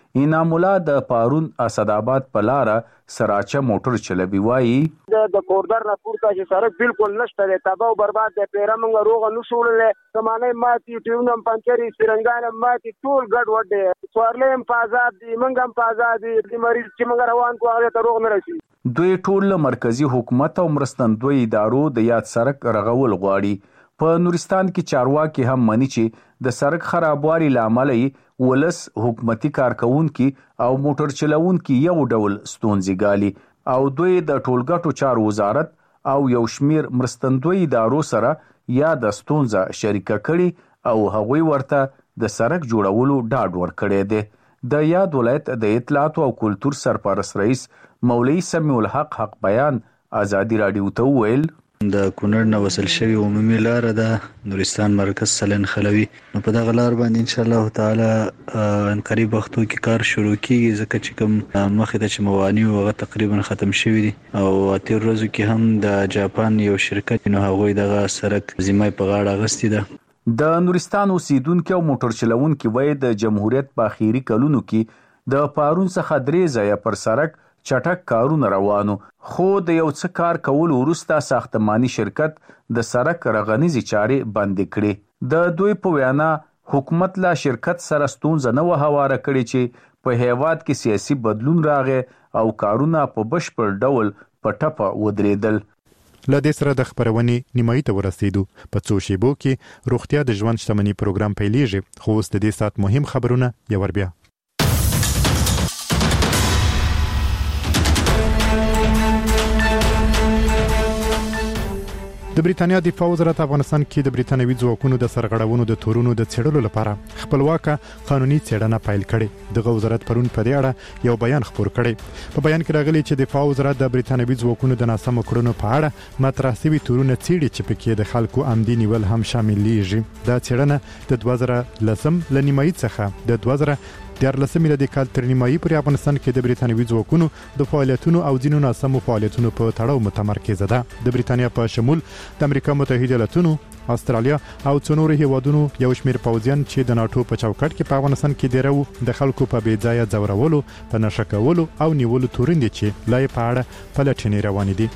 انعام الله د پارون اسدآباد په لار سراچه موټر چلوي وایي د کوردر راپورته چې سړک بالکل نشته دی تباہ او برباد دی پیره موږ روغه نشوللې سمانه ماتي ټیونم پنچري سرنګان ماتي ټول ګډ وډ دی څوارلې هم په آزاد دي موږ هم په آزاد دي د مریض چې موږ روان کو هغه ته روغ نه رسي دوی ټول مرکزی حکومت او مرستندوی ادارو د یاد سړک رغول غواړي په نورستان کې چارواکي هم مني چې د سړک خرابوالي لامل ولس حکومتي کارکونکو او موټر چلوونکو یو ډول ستونزې ګالي او دوی د ټولګټو چارو وزارت او یو شمیر مرستندوی ادارو سره یا د ستونزه شریکه کړي او هغوی ورته د سړک جوړولو ډاډ ورکړی دی د یاد ولایت د اطلاعات او کلتور سرپرست رئیس مولوی سمیع الحق حق بیان ازادي رادیو ته ویل د کونړ نه وصل شوی عمومي لار د نورستان مرکز سلن خلوي نو په دغه لار باندې ان شاء الله تعالی ان قریب وختو کې کار شروع کیږي ځکه چې کوم مخې ته چې موانع هغه تقریبا ختم شوی دي او تیر ورځو کې هم د جاپان یو شرکت نو هغه دغه سړک ذمہ په غاړه غستې ده د نورستان اوسیدونکو او موټر چلوونکو وای د جمهوریت په اخیری کلونو کې د پارون څخه درې ځای پر سړک چټک کارونه روانو خو د یو څه کار کول وروسته ساختماني شرکت د سړک رغنیزي چارې بند کړې د دوی په وینا حکومت لا شرکت سره ستونزه نه وهواره کړي چې په هیواد کې سیاسي بدلون راغی او کارونه په بشپړ ډول په ټپه ودرېدل لدې سره د خبرونې نیمایي ته ورسېدو په څو شیبو کې روغتیا د ژوند شتمنۍ پروګرام پیلېږي خو اوس د دې سات مهم خبرونه یو ور بیا د بریټانیا دفاع وزارت افغانستان کې د بریټانوي ځواکونو د سرغړونو د تورونو د څېړلو لپاره خپلواکه قانوني څېړنه پیل کړې د وزارت پرون په دې اړه یو بیان خپور کړی په بیان کې راغلي چې دفاع وزارت د بریټانوي ځواکونو د ناسمو کړنو په اړه مطرح شوي تورونه څېړي چې پکې د خلکو عمدي نیول هم شاملېږي دا څېړنه د 2010 لنیمایي څخه د 2014 میلادي کال تر نیمایي پورې افغانستان کې د بریټانوي ځواکونو د فعالیتونو او ځینو ناسمو فعالیتونو په تړاو متمرکزه ده د بریټانیا په شمول د امریکا متحده ایالاتونو استرالیا او څونور هیوادونو یو شمیر پوځیان چې د ناتو په چوکاټ کې په افغانستان کې دیرو د خلکو په بېځایه ځورولو په نشکولو او نیولو تورندې چې لای په اړه پلټنې روانې دي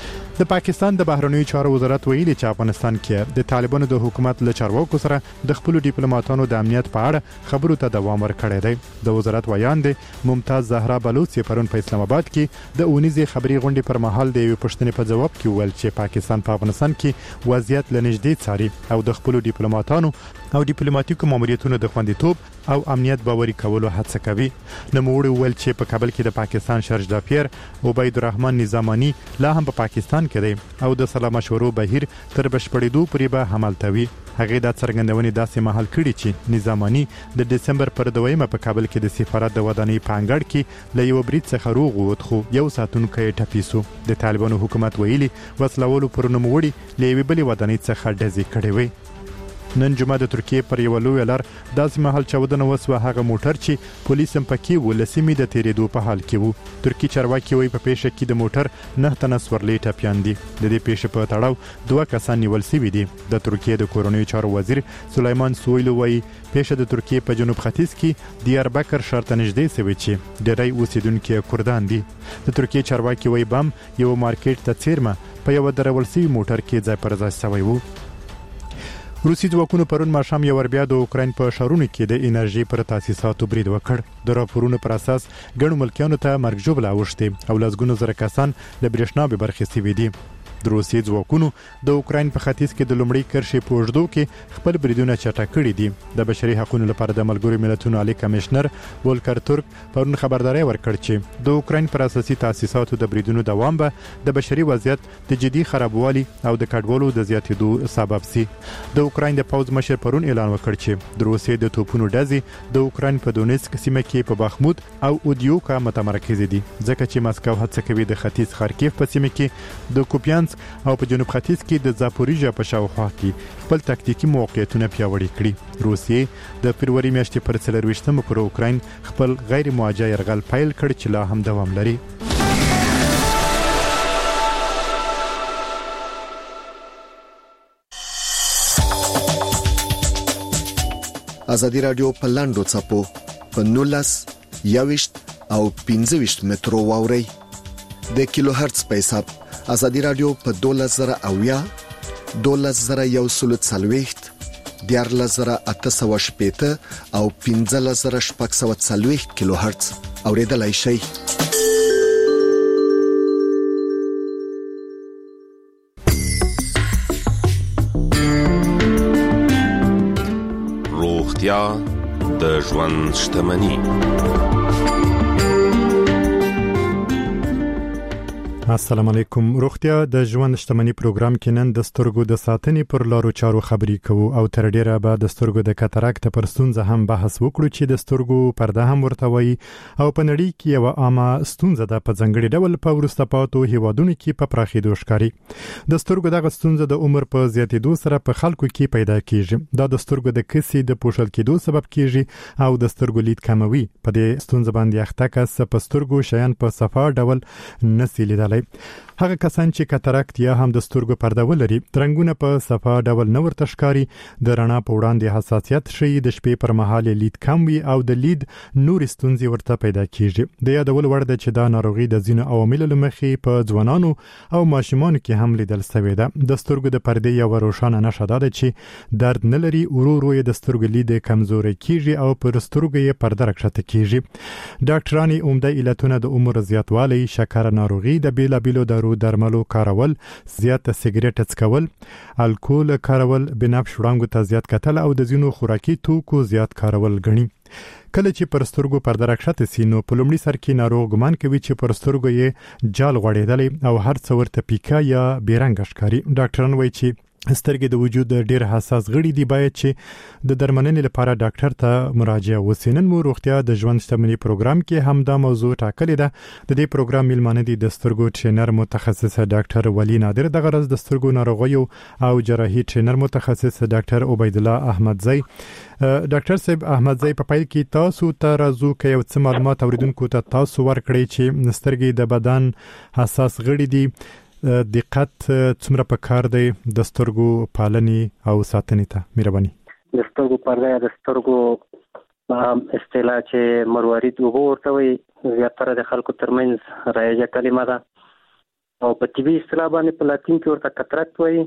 د پاکستان د بهرنیو چارو وزارت ویلي چې افغانستان کې د طالبانو د حکومت له چارواکو سره د خپل ډیپلوماټانو د امنیت په اړه خبرو ته دوام ورکړی دی د وزارت ویاند ممتاز زهرا بلوچ پرون په اسلام آباد کې د اونیزي خبري غونډې پر مهال د یو پښتنې په جواب کې ویل چې پاکستان په افغانستان کې وضعیت لنږدې څاري او د خپل ډیپلوماټانو او ډیپلوماټیکو ماموریتونو د خوندیتوب او امنیت باوري کولو هڅه کوي نوموړي ویل چې په کابل کې د پاکستان شرجدا پیر عبید الرحمن نظامانی لا هم په پاکستان کې دی او د سلا مشورو بهیر تر بشپړېدو پورې به عملتوي هغه د څرګندونې داسې محل کړي چې نظامانی د دسمبر پر 2 په کابل کې د سفارت د ودانۍ پانګړ کې له یو برید څخه روغ ووت خو یو ساتونکی ټپیسو د طالبانو حکومت ویلي وسلوالو پر نوموړي له یوې بلې ودانۍ څخه ډزې کړې وي نن جمعه د ترکیه پر یو لوی لار داسې محل چودنه وسوه هغه موټر چې پولیس هم پکې ولسمي د تیرېدو په حال کې وو ترکی چارواکي وایي په پیښه کې د موټر 9 تنه سورلې ټپيان دي د دې پیښې په تړاو 2 کسان نیول شوي دي د ترکیه د کورونیو چارو وزیر سلیمان سویلو وایي پیښه د ترکیه په جنوب ختیځ کې دیاربکر ښار ته نږدې شوی چې ډېری اوسیدونکو کردان دي د ترکیه چارواکي وایي بم یو مارکیټ ته څیرمه په یو درول شوی موټر کې ځای پر ځای شوی وو روسي ځواکونو پرون ماښام یو ور بیا د اوکراین په ښارونو کې د انرژي پر تاسیساتو برید وکړ د راپورونو پر اساس ګڼو ملکیانو ته مرګ ژوبله اوښتې او لسګونو زره کسان له برېښنا بې برخې شوي دي د روسي ځواکونو د اوکراین په ختیځ کې د لومړۍ کرښې په اوږدو کې خپل بریدونه چټک کړي دي د بشري حقوقو لپاره د ملګرو ملتونو عالی کمشنر ولکر ترک پرون خبرداري ورکړ چې د اوکراین پر اساسي تاسیساتو د بریدونو دوام به د بشري وضعیت د جدي خرابوالي او د کډوالو د زیاتېدو سبب شي د اوکراین د پوځ مشر پرون اعلان وکړ چې د روسي د توپونو ډزې د اوکراین په دونیسک سیمه کې په بخمود او اودیوکا متمرکز دي ځکه چې مسکو هڅه کوي د ختیځ خارکیف په سیمه کې د کوپیانسک او په جنوب ختیځ کې د زاپوریژا په شاوخوا کې خپل تکتیکي موقعیتونه پیاوړي کړي روسیې د فروری میاشتې پر 24 پر اوکراین خپل غیر موجه یرغل پیل کړ چې لا هم دوام لري ازادي رادیو په لاندو چپو په 19 21 او 25 مترو واوري د کیلو هرتز په حساب ازادي رادیو په 12000 12140 14880 او 15640 کیلو هرتز اوریدلای شئ. روغتیا د ژوند شتمني. السلام علیکم. روغتیا د ژوند شتمني پروګرام کې نن د سترګو د ساتنې پر لارو چارو خبرې کوو او تر ډیره به د سترګو د کاتاراکت پر ستونزه هم بحث وکړو چې د سترګو پرده هم ورته وایي او په نړۍ کې یو عامه ستونزه ده په ځانګړي ډول په وروسته پاتو هیوادونو کې په پراخېدو ښکاري. د سترګو دغه ستونزه د عمر په زیاتېدو سره په خلکو کې پیدا کیږي. دا د سترګو د کسي د پوښل کېدو سبب کیږي او د سترګو لید کموي. په دې ستونزه باندې اخته کس په سترګو شیان په صفا ډول نسی لیدلای. هغه کسان چې کاتاراکت یا هم د سترګو پرده ولري رنگونه په صفا ډول نه ورته ښکاري، د رڼا په وړاندې حساسیت شي، د شپې پر مهال لید کم وي او د لید نور ستونزې ورته پیدا کیږي. د یادول وړ ده چې دا ناروغي د ځینو عواملو لمخې په ځوانانو او ماشومانو کې هم لیدل شوې ده. د سترګو د پردې یو روښانه نښه ده چې درد نه لري، ورو ورو د سترګو لید کمزوري کیږي او پر سترګو یې پرده راکښته کیږي. ډاکټرانو عمده علتونه د عمر زیاتوالی، شکر ناروغي، د بیلابیلو دارو درملو کارول، زیات سیګریټ څکول، الکول کارول، بنفش وړانګو ته زیات کتل او د ځینو خوراکي توکو زیات کارول غني. کله چې پر سترګو پرده راکښته سي نو په لومړي سر کې ناروغ ګمان کوي چې پر سترګو یې جال غوړېدلی او هر څه ورته پیکا یا بیرنګ ښکاري. ډاکټران وایي چې سترګې د وجود ډېر حساس غړي دي، باید چې د درملنې لپاره ډاکټر ته مراجعه وکړي. نن مو روغتیا د ژوند شتمني پروګرام کې هم دا موضوع ټاکلې ده. د دې پروګرام میلمانه دي د سترګو ټرینر متخصص ډاکټر ولی نادر، د غرض د سترګو ناروغیو او جراحي ټرینر متخصص ډاکټر عبید الله احمدزی. ډاکټر صاحب احمدزی، په پای کې تاسو ته راځو کې یو څه معلومات اوریدونکو ته تاسو ورکړئ چې سترګې د بدن حساس غړي دي. دقت څومره پکار دی د سترګو پالنې او ساتنې ته؟ مهرباني. د سترګو پرده د سترګو اصطلاح چې مروارید ورته وي، زیاتره د خلکو ترمنځ رایجه کلمه ده او په طبي اصطلاح باندې په لاتین کې ورته کاتاراکت وایي.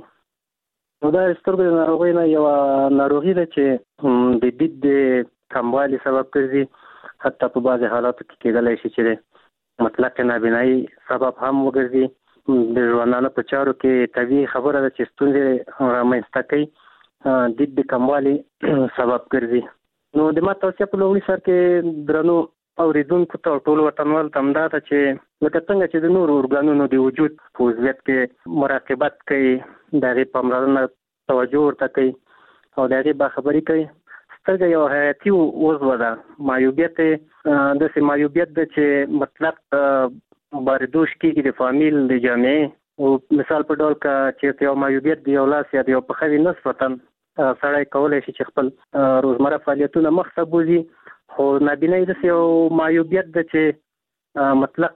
نو دا سترګو د ناروغۍ نه یو ناروغي ده چې د دید د کموالي سبب ګرځي، حتی په بعضې حالاتو کې کېدلی شي چې مطلق نابینایي سبب هم وګرځي. د ژوندانه په چارو کې طبیعي خبره ده چې ستونزې رامنځته کوي، دید د کموالي سبب ګرځي. نو د ما توصیه په لومړي سر کې درنو اوریدونکو ته او ټولو وطنوالو ته همدا ده چې لکه څنګه چې د نورو ارګانونو د وجود په عضویت کې مراقبت کوي، د هغې پاملرنه توجه ورته کوي او د هغې باخبري کوي. سترګه یو حیاتي عضو ده. معیوبیت داسې معیوبیت ده چې مطلق باردوش کېږي د فامیل د جامعې. او مثال په ډول که چې یو معیوبیت د یو لاس یا د یو پښه وي نسبتا سړی کولی شي چې خپل روزمره فعالیتونه مخته بوځي، خو نابینایي داسې یو معیوبیت ده چې مطلق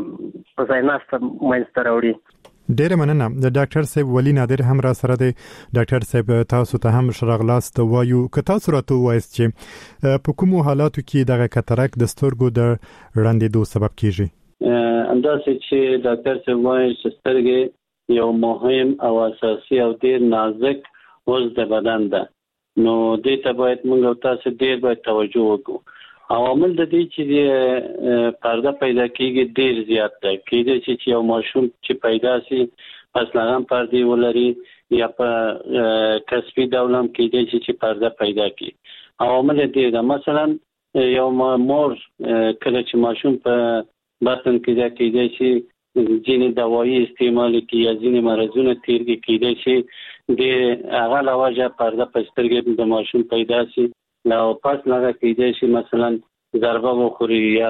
په ځای ناسته منځته راوړي. ډیره مننه. د ډاکټر صاحب ولی نادر هم را سره دی. ډاکټر صاحب تاسو ته هم شراغلاست وایو، که تاسو راته وایست چې په کومو حالاتو کې دغه کاتاراکت د سترګو د ړندېدو سبب کیږي؟ همداسې چې ډاکټر صاحب وایي چې سترګې یو مهم او اساسي او ډېر نازک عضو د بدن ده، نو دې ته باید موږ او تاسو ډېر باید توجه وکړو. عوامل د دې چې پرده پیدا کېږي ډېر زیات ده. کېدای شي چې یو ماشوم چې پیدا شي پس لغم پردې ولري یا په کسبي ډول هم کېدای شي چې پرده پیدا کړي. عوامل ډېر ده. مثلا یو مور کله چې ماشوم په بطن کې دا کېدای شي ځینې دوایي استعمال کړي یا ځینې مرضونه تیر کېدای شي د هغه له وجه پرده په سترګې د ماشوم پیدا شي. او پس هغه کېدای شي مثلا ضربه وخوري یا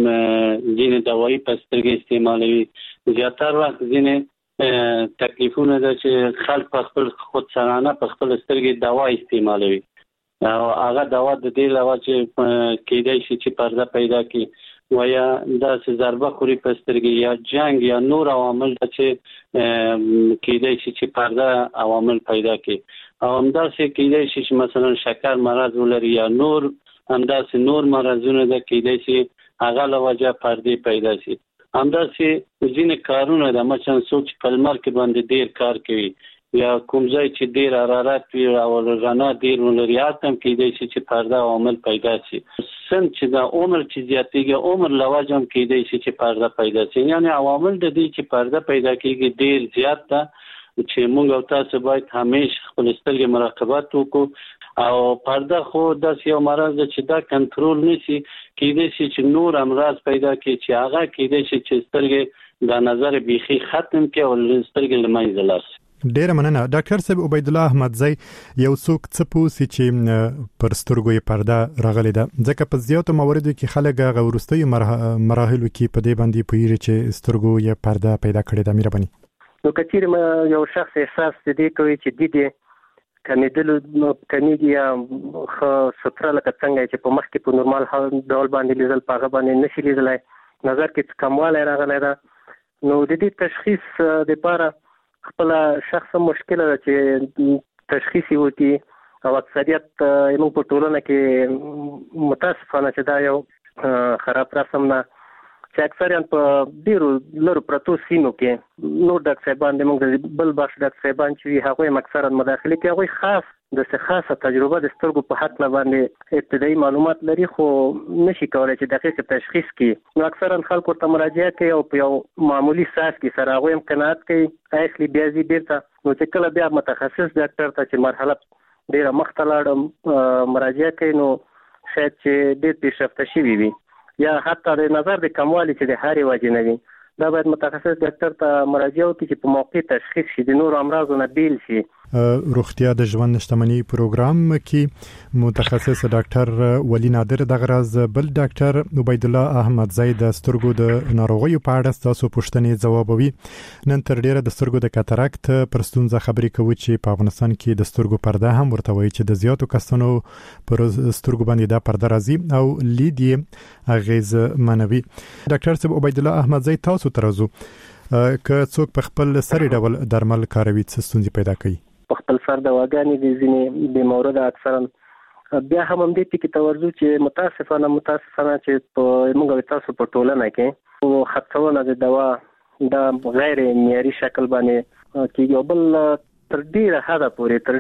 ځینې دوایي په سترګې استعمالوي. زیاتره وخت ځینې تکلیفونه ده چې خلک په خپل خودسرانه په خپل سترګې دوا استعمالوي او هغه دوا د دې له وجې کېدای شي چې پرده پیدا کړي ویا داسې ضربه خوري په سترګې یا جنگ یا نور عوامل چې کېدای شي چې پرده عوامل پیدا کړي. او همداسې کېدای شي چې مثلا شکر مرض ولري یا نور همداسې نور مرزونه د کېدای شي هغه له وجه پردې پیدا شي. همداسې ځینې کارونه د مثلا څوک چې په لمر کې باندې ډیر کار کوي یا کوم ځای چې ډیر حرارت وي او رڼا ډیر ولري هم کېدای شي چې پرده عامل پیدا شي. سن چې د عمر چې زیاتېږي عمر له وجه هم کېدای شي چې پرده پیدا شي. یعنی عوامل د دې چې پرده پیدا کېږي ډیر زیات ده چې موږ او تاسو باید همیشه خپل سترګې مراقبت وکړو او پرده خو داسې یو مرض ده چې دا کنټرول نشي کېدای شي چې نور امراض پیدا کړي چې هغه کېدای شي چې سترګې د نظر بیخي ختم کړي او سترګې له منځه لاړ شي. ډیره مننه ډاکټر صاحب. عبید الله احمدزی یو څوک څه پوسی چې پر سترګو یې پرده راغلی ده ځکه په زیاتو مواردو کې خلک غوړستي مراحلو کې په دې باندې پوهیږي چې سترګو یې پرده پیدا کړې ده. مهرباني. نو کچېر یو شخص احساس دې کوي چې دې کمیږي یا ستره لکه څنګه چې په مخ کې په نورمال ډول باندې لیدل پاغه باندې نشي لیدلای نظر کې کموالی راغلی ده نو د دې تشخیص لپاره خپل شخص مشکل ده چې تشخیص وکړي او اکثریت موږ په ټولنه کې متاسفانه چې دا یو خراب رسم نه چې اکثریان په ډیرو لرو پرتو سیمو کې نور ډاکټر صاحبان د موږ بل بخش ډاکټر صاحبان چې هغه اکثرا مداخله کوي هغه خاص د خاصه تجربه د سترګو په حق باندې ابتدایي معلومات لري خو نشي کولای چې دقیق تشخیص کړي. نو اکثرا خلکو ته مراجعه کوي او په یو معمولی ساس کې سره هغه هم قناعت کوي اصلي بیا زی بیرته نو چې کله بیا متخصص ډاکټر ته چې مرحله ډیره مختلفه مراجعه کوي نو شاید چې ډیر پیشرفته شي وي یا حتی د نظر د کموالی چې د هاري وجه نه وي دا باید متخصص ډاکټر ته مراجعه وکړي چې په موقع تشخیص شي د نور امراضونو بیل شي. روغتیا د ژوند شتمنۍ پروګرام کې متخصص ډاکټر ولی نادر د غراز بل ډاکټر عبید الله احمدزی د سترګو د ناروغیو په اړه تاسو پوښتنې ځوابوي. نن تر ډیره د سترګو د کاتاراکت پر ستونزه خبرې کوي چې په افغانستان کې د سترګو پرده هم ورته وایي چې د زیاتو کسانو پر سترګو باندې دا پرده راځي او لید یې اغیز منوي. ډاکټر صاحب عبید الله احمدزی تاسو ترازو که څوک په خپل سری ډول درمل کاروي څه ستونزې پیدا کوي؟ په خپل سر دواګانې د ځینې بیمارو د اکثرا بیا هم دې کې توجه چې متاسفانه چې په موږ تاسو په ټولنه کې او خرڅونه د دوا د غیر معیاري شکل باندې کېږي او بل تر ډیره حده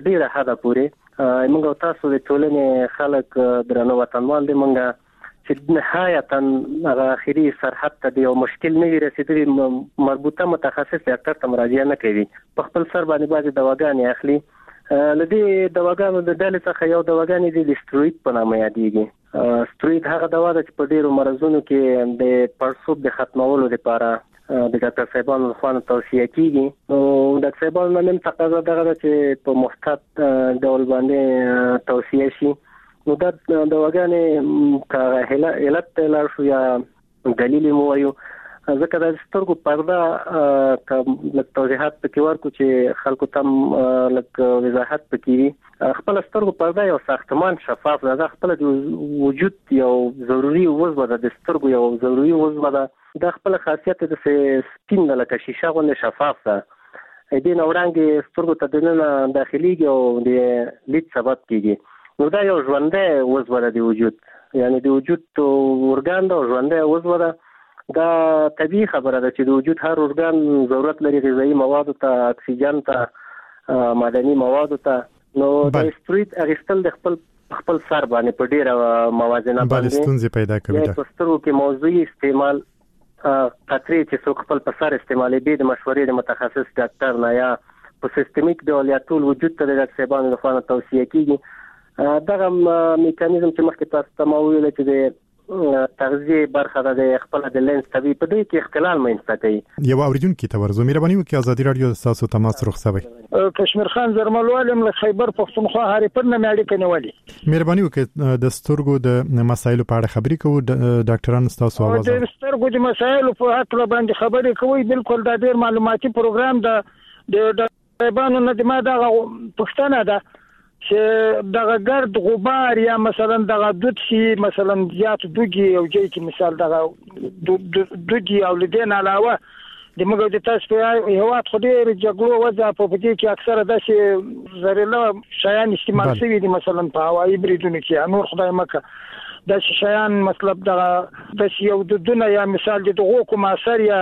پورې موږ تاسو د ټولنې خلک درنو وطنوال دي موږ چې نهایتا اخري سرحد ته یو مشکل نه رسیدلی مربوطه متخصص ډاکټر ته مراجعه نه کوي په خپل سر باندې بعضي دواګانې اخلي لدی دواګانو د ډلې څخه یو دواګانې د استروید په نامه یادېږي. استروید هغه دوا ده چې په ډیرو مرزونو کې د پړسوب د ختمولو لپاره د ډاکټر صاحبانو لخوا توصیه کیږي نو ډاکټر صاحبانو نن تقاضا دغه چې په محتاط ډول باندې توصیه شي نو دا دواګانې که علت تلار شو یا دلیل مو وایو ځکه د سترګو پرده لکه توضیحات پکې ورکو چې خلکو تم لکه وضاحت پکې خپل سترګو پرده یو ساختمان شفاف ده خپل د وجود یو ضروري عضو ده د سترګو یو ضروري عضو ده د خپل خاصیت د سپین لکه شیشه غوندې شفاف ده دې نو وړاندې سترګو ته دننه داخليږي او د لید سبب کیږي نو دا یو ژوندۍ عضو ده د وجود یعنی د وجود ارګان ده ژوندۍ عضو ده دا طبيعي خبره ده چې د وجود هر ارګان ضرورت لري غذایی مواد ته اکسیجن ته معدني مواد ته نو د استروید اغستل د خپل سر باندې په ډیره موازنه باندې ستونزې پیدا کوي د سترګو کې موضوعي استعمال قطري چې څوک خپل په سر استعمالي به د مشورې د متخصص ډاکټر نه یا په سیستمیک ډول یا ټول وجود ته د ډاکټر صاحبانو لخوا توصیه کیږي. دغه میکانیزم چې مخکې تاسو ته مو ویل چې د تغذیه برخه د خپل د لینس طبي په دې کې اختلال منځته کوي. یو اوریدونکو ته ورزو مهرباني وکړئ ازادي رادیو تاسو تماس رخصوي. کشمیر خان زرملوالم له خیبر پختونخوا هاري پر نه اړیکه نیولې. مهرباني وکړئ د سترګو د مسایلو په اړه خبرې کوو ډاکټران تاسو आवाज د سترګو د مسایلو په اړه باندې خبرې کوي بالکل دا ډیر معلوماتي پروګرام د طالبانو نه د ما دا پښتنه ده چې دغه ګرد غبار یا مثلا دغه دود شي مثلا زیات دوږي او جې کې مثال دغه دوږي او لدین علاوه د موږ د تاسو په هیواد خو ډېر جګړو وځه په دې کې اکثره داسې زهرجن شیان استعمال شوي دي مثلا په هوایي بریدونو کې نور خدای مکه د شیان مطلب د یو د دنیا یا مثال د دغه کوم اثر یا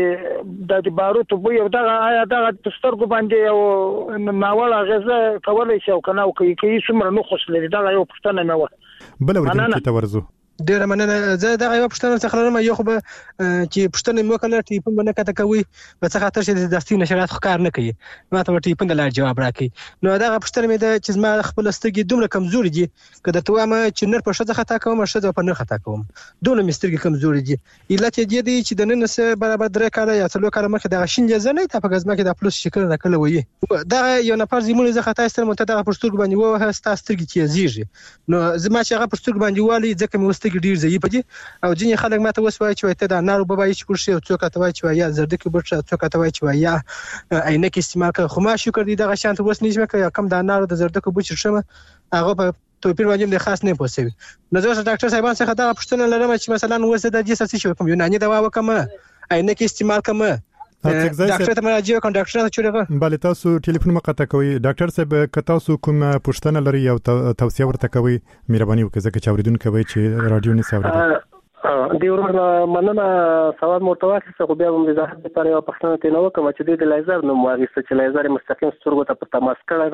د باروت بو یو دغه آیا دغه سترګو باندې یو ناوړه غذا کولای شي او کنه او کوي څومره نو خوش لري دغه یو پښتنه مې و بل ورته کې تورزو ډیر مننه زه دا یو پښتنه څخه لرم یو خو به چې پښتنه مو کنه ټیپون باندې کته کوي په څه خاطر چې د دستي نشرات ښکار نه کوي ما ته ټیپون د لا جواب راکړي نو دا پښتنه مې د چې ما خپل ستګي دومره کمزوري دي کله ته ما چې نر په شته خطا کوم شته په نه خطا کوم دومره مسترګي کمزوري دي اله چې دي چې د نن سه برابر درې کاله یا څلور کاله مخکې د شین جزنه ته په غزما کې د پلس شکل راکله وي دا یو نفر زموږ زه خطا استر متدغه پښتور باندې وه ستا سترګي چې زیږي نو زما چې هغه پښتور باندې والی ځکه مې وستګي ډیر زی پدې او ځینې خلک ماته وسوي چې ته دا نارو بابای چې کوشي او څوک ته وای چې یا زردکی بټ څوک ته وای چې یا عینکې استعمال کوي خو ما شکر دي دغه شانت وس نشم کوي کم دا نارو د زردکو بچ شمه هغه په توپیر باندې د خاص نه پوسوي نو زه ډاکټر صاحبان څخه دا پښتنه لرم چې مثلا وسه د جسد څه کوم یوناني دوا وکم عینکې استعمال کوم ډاکټر ته راځي کوم ډاکټر ته چورغه بل تاسو ټلیفون مقطع کوي ډاکټر صاحب که تاسو کوم پښتنه لري او توصيه ورته کوي مهرباني وکړئ ځکه چې اوریدونکو کوي چې رادیو نه ساوي دی ورته مننه سوال مرتواخي څه خو بیا هم د زهر لپاره یو پښتنه ته نو کوم چې د لیزر نو واغسته چې لیزر مستقیم سترګو ته په تماس کړی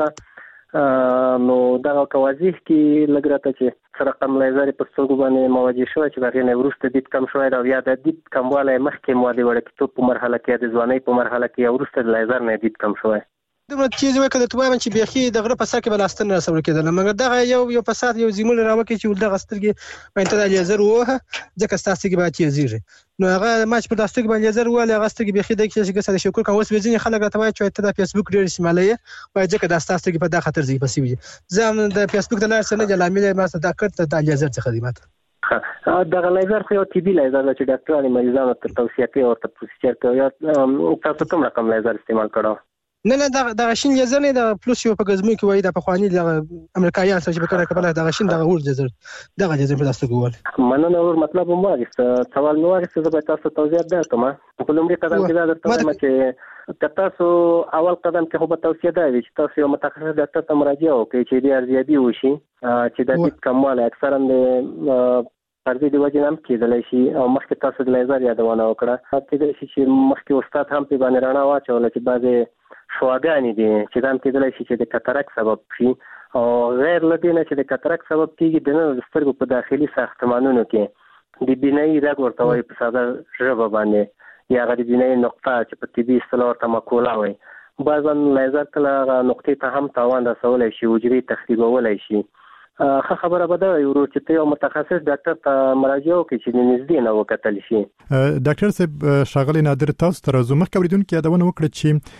دا نو دا کوازیح کې لګراته چې سره کم لیزر په سترګو باندې مواجه شوی چې هغه نه ورسته دید کم شوی دا یا د دید کمواله مخکې مواده وړ کې په مرحله کې د ځوانۍ په مرحله کې ورسته لیزر نه دید کم شوی دغه چیز وکړه ته وایم چې بيخي دغه په سر کې بلاستن رسول کېدل مګر دغه یو پسات یو زمول راوکې چې دغه سترګې باندې د لیزر وه ځکه ستاسو کې باندې زیږي نو هغه ماچ په داستګ باندې لیزر وله هغه سترګې بيخي د کې څه شکر کوم اوس وزین خلک ته وایي چې ته د فیسبوک ډیر استعمالوي وایي ځکه د تاسو کې په دا خطر زی پسې زه د فیسبوک د لار سره جلامل ما ته دا کړ د لیزر څخه خدمات دغه لیزر خو ټي بي لیزر چې ډاکټرانو مریضانو ته توصیه کوي او ته پروسیجر کوي او تاسو کوم رقم لیزر استعمال کړو نه دا شین لیزر نه د پلس یو په غزمو کې وای د پخوانی د امریکایان سره چې په کړه د شین د ور لیزر دغه لیزر په داسته ګول مننه ور مطلب مو واغسته سوال نو واغسته زه به تاسو توضیح درکوم په لومړي قدم کې دا درته چې تاسو اول قدم کې خو به توصیه ده چې تاسو یو متخصص ډاکټر ته مراجعه وکړئ چې د ارزیابي وشي چې د دې کمواله اکثرا د پردي دی وجه هم کېدلی شي او مخکې تاسو د لیزر یادونه وکړه کېدلی شي چې مخکې استاد هم په باندې رڼا واچوله چې بعضې شواګانې دي چې دا هم کېدلی شي چې د کاتاراک سبب شي او غیر له دې نه چې د کاتاراک سبب کېږي د د سترګو په داخلي ساختمانونو کې د بینایي رګ ورته وایي په ساده ژبه باندې یا هغه د بینایي نقطه چې په طبي اصطلاح ورته مقوله وایي بعضا لیزر کله هغه نقطې ته هم تاوان رسولی شي حجرې تخریبولی شي خبره به دا یو چې ته یو متخصص ډاکټر ته مراجعه وکړي چې نږدې نه وکتل شي ډاکټر صاحب ښاغلی نادر تاسو ته راځو مخکې اوریدونکو یادونه وکړه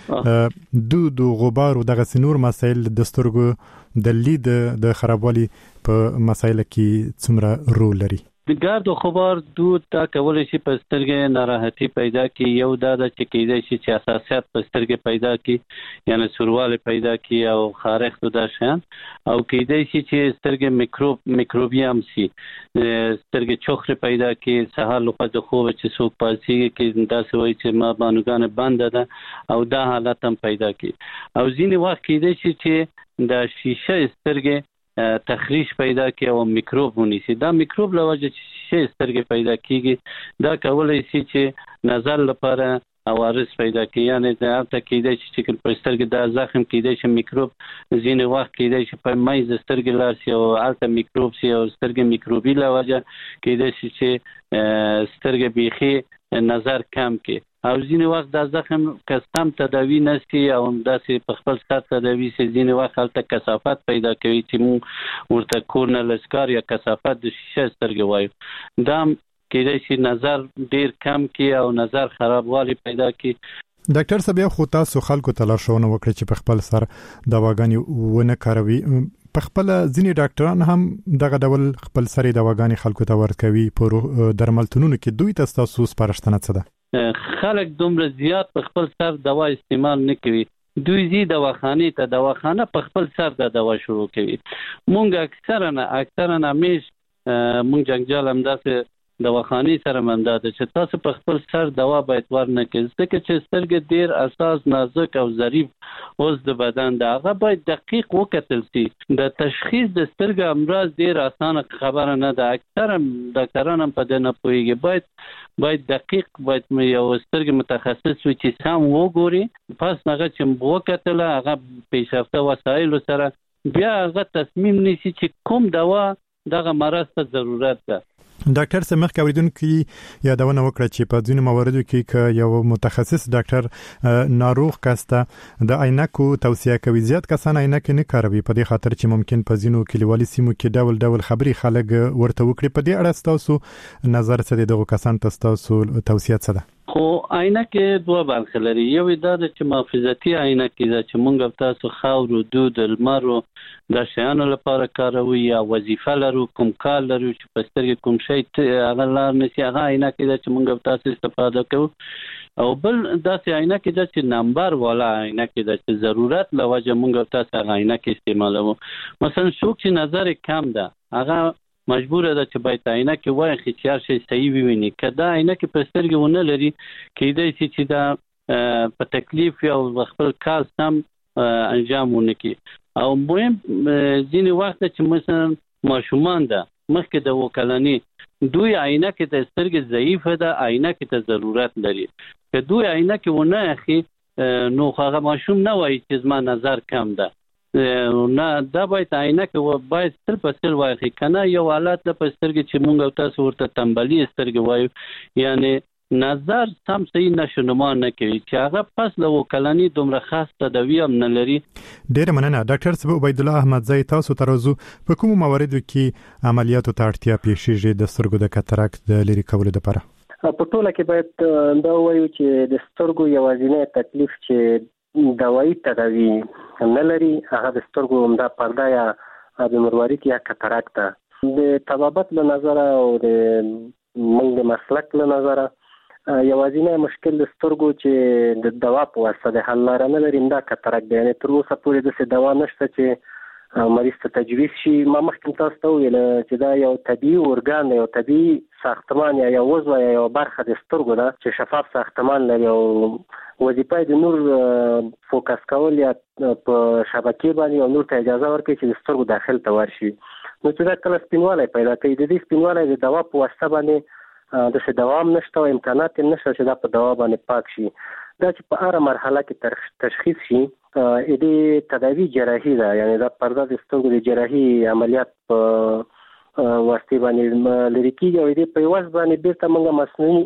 چې د غبار او دغه سنور مسایل د سترګو د لید د خرابوالي په مسایل کې څومره رول لري د ګرد او غبار دود تا کولای شي په سترګې ناراحتي پیدا کړي یو دا چې کېدای شي چې اساسیات په سترګې پیدا کړي یعنی سورواله پیدا کړي او خارښت د شان او کېدای شي چې سترګې میکروبیام سي سترګې چوخره پیدا کړي سهار لخوا د خوب چې څوک پاسي کې دا سوي چې ما باندې بند ده او دا حالت هم پیدا کړي او ځینې وخت کېدای شي چې د شیشه سترګې تخریش پیدا کی او میکروب ونیسي دا میکروب لوجه چې سترګې پیدا کیږي دا کولای شي چې نظر لپاره عوارض پیدا کی یعنی دا ته کېدای شي چې په سترګې دا زخم کېدای شي میکروب ځینې وخت کېدای شي په مایز سترګې لار شي او الته میکروب شي او سترګې میکروبي لوجه کېدای شي چې سترګې بيخي نظر کم کی او ځینې وخت دا زخم کستم تداوی نشي او داسې په خپل سر تداوی سي ځینې وخت هلته کثافت پیدا کوي چې مو ورته کورنل اسکار یا کثافت د شیشه سترګې وایو دا کېدای شي نظر ډیر کم کی او نظر خرابوالی پیدا کی ډاکټر صاحب خو تاسو خلکو ته لارښوونه وکړئ چې په خپل سر دواګانې ونه کاروي په خپل ځینې ډاکټران هم دغه ډول خپل سر دواګانې خلکو ته ورکوي په درملتونونو کې دوی تاسو سپارښتنه څه ده خلک دومره زیات په خپل سر دوا استعمال نه کوي دوی زی دواخانه ته دواخانه په خپل سر د دوا شروع کوي مونږ اکثرا همیش مونږ جنگجال هم داسې دواخاني سره ممداد چې تاسو په خپل سر دوا باید ورنه کړئ ځکه چې سترګې ډیر اساس نازک او ظریف اوس د بدن د هغه باید دقیق وکتل شي. د تشخیص د سترګې امراض ډیر اسانه خبره نه ده. اکثره ډاکټران هم په دې نه پوهیږي. باید دقیق باید یو سترګې متخصص وي چې سم وګوري پس هغه چې وکتل هغه پیشرفته وسایل سره بیا هغه تصمیم نیسي چې کوم دوا دغه مرض ته ضرورت ده. ډاکټر سمخ کوریدونکو یادونه وکړه چې په ځینو مواردو کې ک یو متخصص ډاکټر ناروغ کاسته د عینکو توصیه کوي زیات کسان عینک نه کاروي په دې خاطر چې ممکن په ځینو کلیوالي سیمو کې ډول خبري خلک ورته وکړي. په دې اړه تاسو نظر څه دی دغه کسان تاسو توصیه څه ده؟ خو عینک دوه برخې لري. یو دا چې محافظتي عینک ده چې موږ تاسو خاور دود لمر د شیانو لپاره کاروي یا وظیفه لرو کوم کار لرو چې په سترګې کوم شی هغه لار نشي هغه عینک ده چې موږ تاسو استفاده کوو. او بل داسې عینک ده چې نمبر والا عینک ده چې ضرورت لوجه موږ تاسو هغه عینک استعمالوو. مثلا څوک چې نظر کم ده هغه مجبور ده چې باید عینک واخی چې هر شی صحیح وویني. کدا عینک په سترګې ونه لري کېدای شي چې دا په تکلیف او خپل کار سم انجام ونکړي. او مهم ځینې وخت چې مثلا ماشومان ده مخکې د وکلنی دوی عینک د سترګې ضعیفه ده عینک ته ضرورت لري. که دوی عینک ونه اخی نو هغه ماشوم نه وایي چې زما نظر کم ده. نه دا باید عینک باید تل په سر واخی کنه یو حالت د پسترګې چې مونږ تاسو ورته تنبلی سترګې وایو یعنی نظر سم صحیح نشونما نه کوي چې هغه پس له وکلنی دومره خاص تداوی هم نه لري. ډیر مننه ډاکټر صاحب عبید الله احمد زئی تاسو ترازو په کوم مواردو کې عملیاتو ته اړتیا پیښیږي د سترګو د کاتاراکت د لری کولو لپاره؟ په ټوله کې باید دا وایو چې د سترګو یوازینی تکلیف چې دوايي تداوی نه لري هغه د سترګو عمده پرده یا د مروارید یا کاتاراکت ده. د طبابت له نظر او د موږ د مسلک له نظر یوازینی مشکل د سترګو چې د دوا په واسطه د حل لاره نه لري دا کاتاراکت دی. یعنی تر اوسه پورې د دوا نشته چې مریض ته تجویز شي. ما مخکې تاسو ته ویل چې دا یو طبيعي ارګان دی یو طبيعي ساختمان یا یو عضو یا یو برخه د سترګو ده چې شفاف ساختمان لري او وظیفه د نور فوکس کول یا په شبکې باندې او نور ته اجازه ورکړي چې د سترګو داخل ته ورشي. نو چې دا کله سپینوالی پیدا کوي د دې سپینوالی د دوا په واسطه باندې د څه دوام نشته او امکانات نشته چې دا په دوا باندې پاک شي. دا چې په هر مرحله کې تشخیص شي دې تداوی جراحي ده یعنی دا پرده د سترګو د جراحي عملیات په واسطه باندې لري کیږي او دې په واسطه باندې بیرته موږ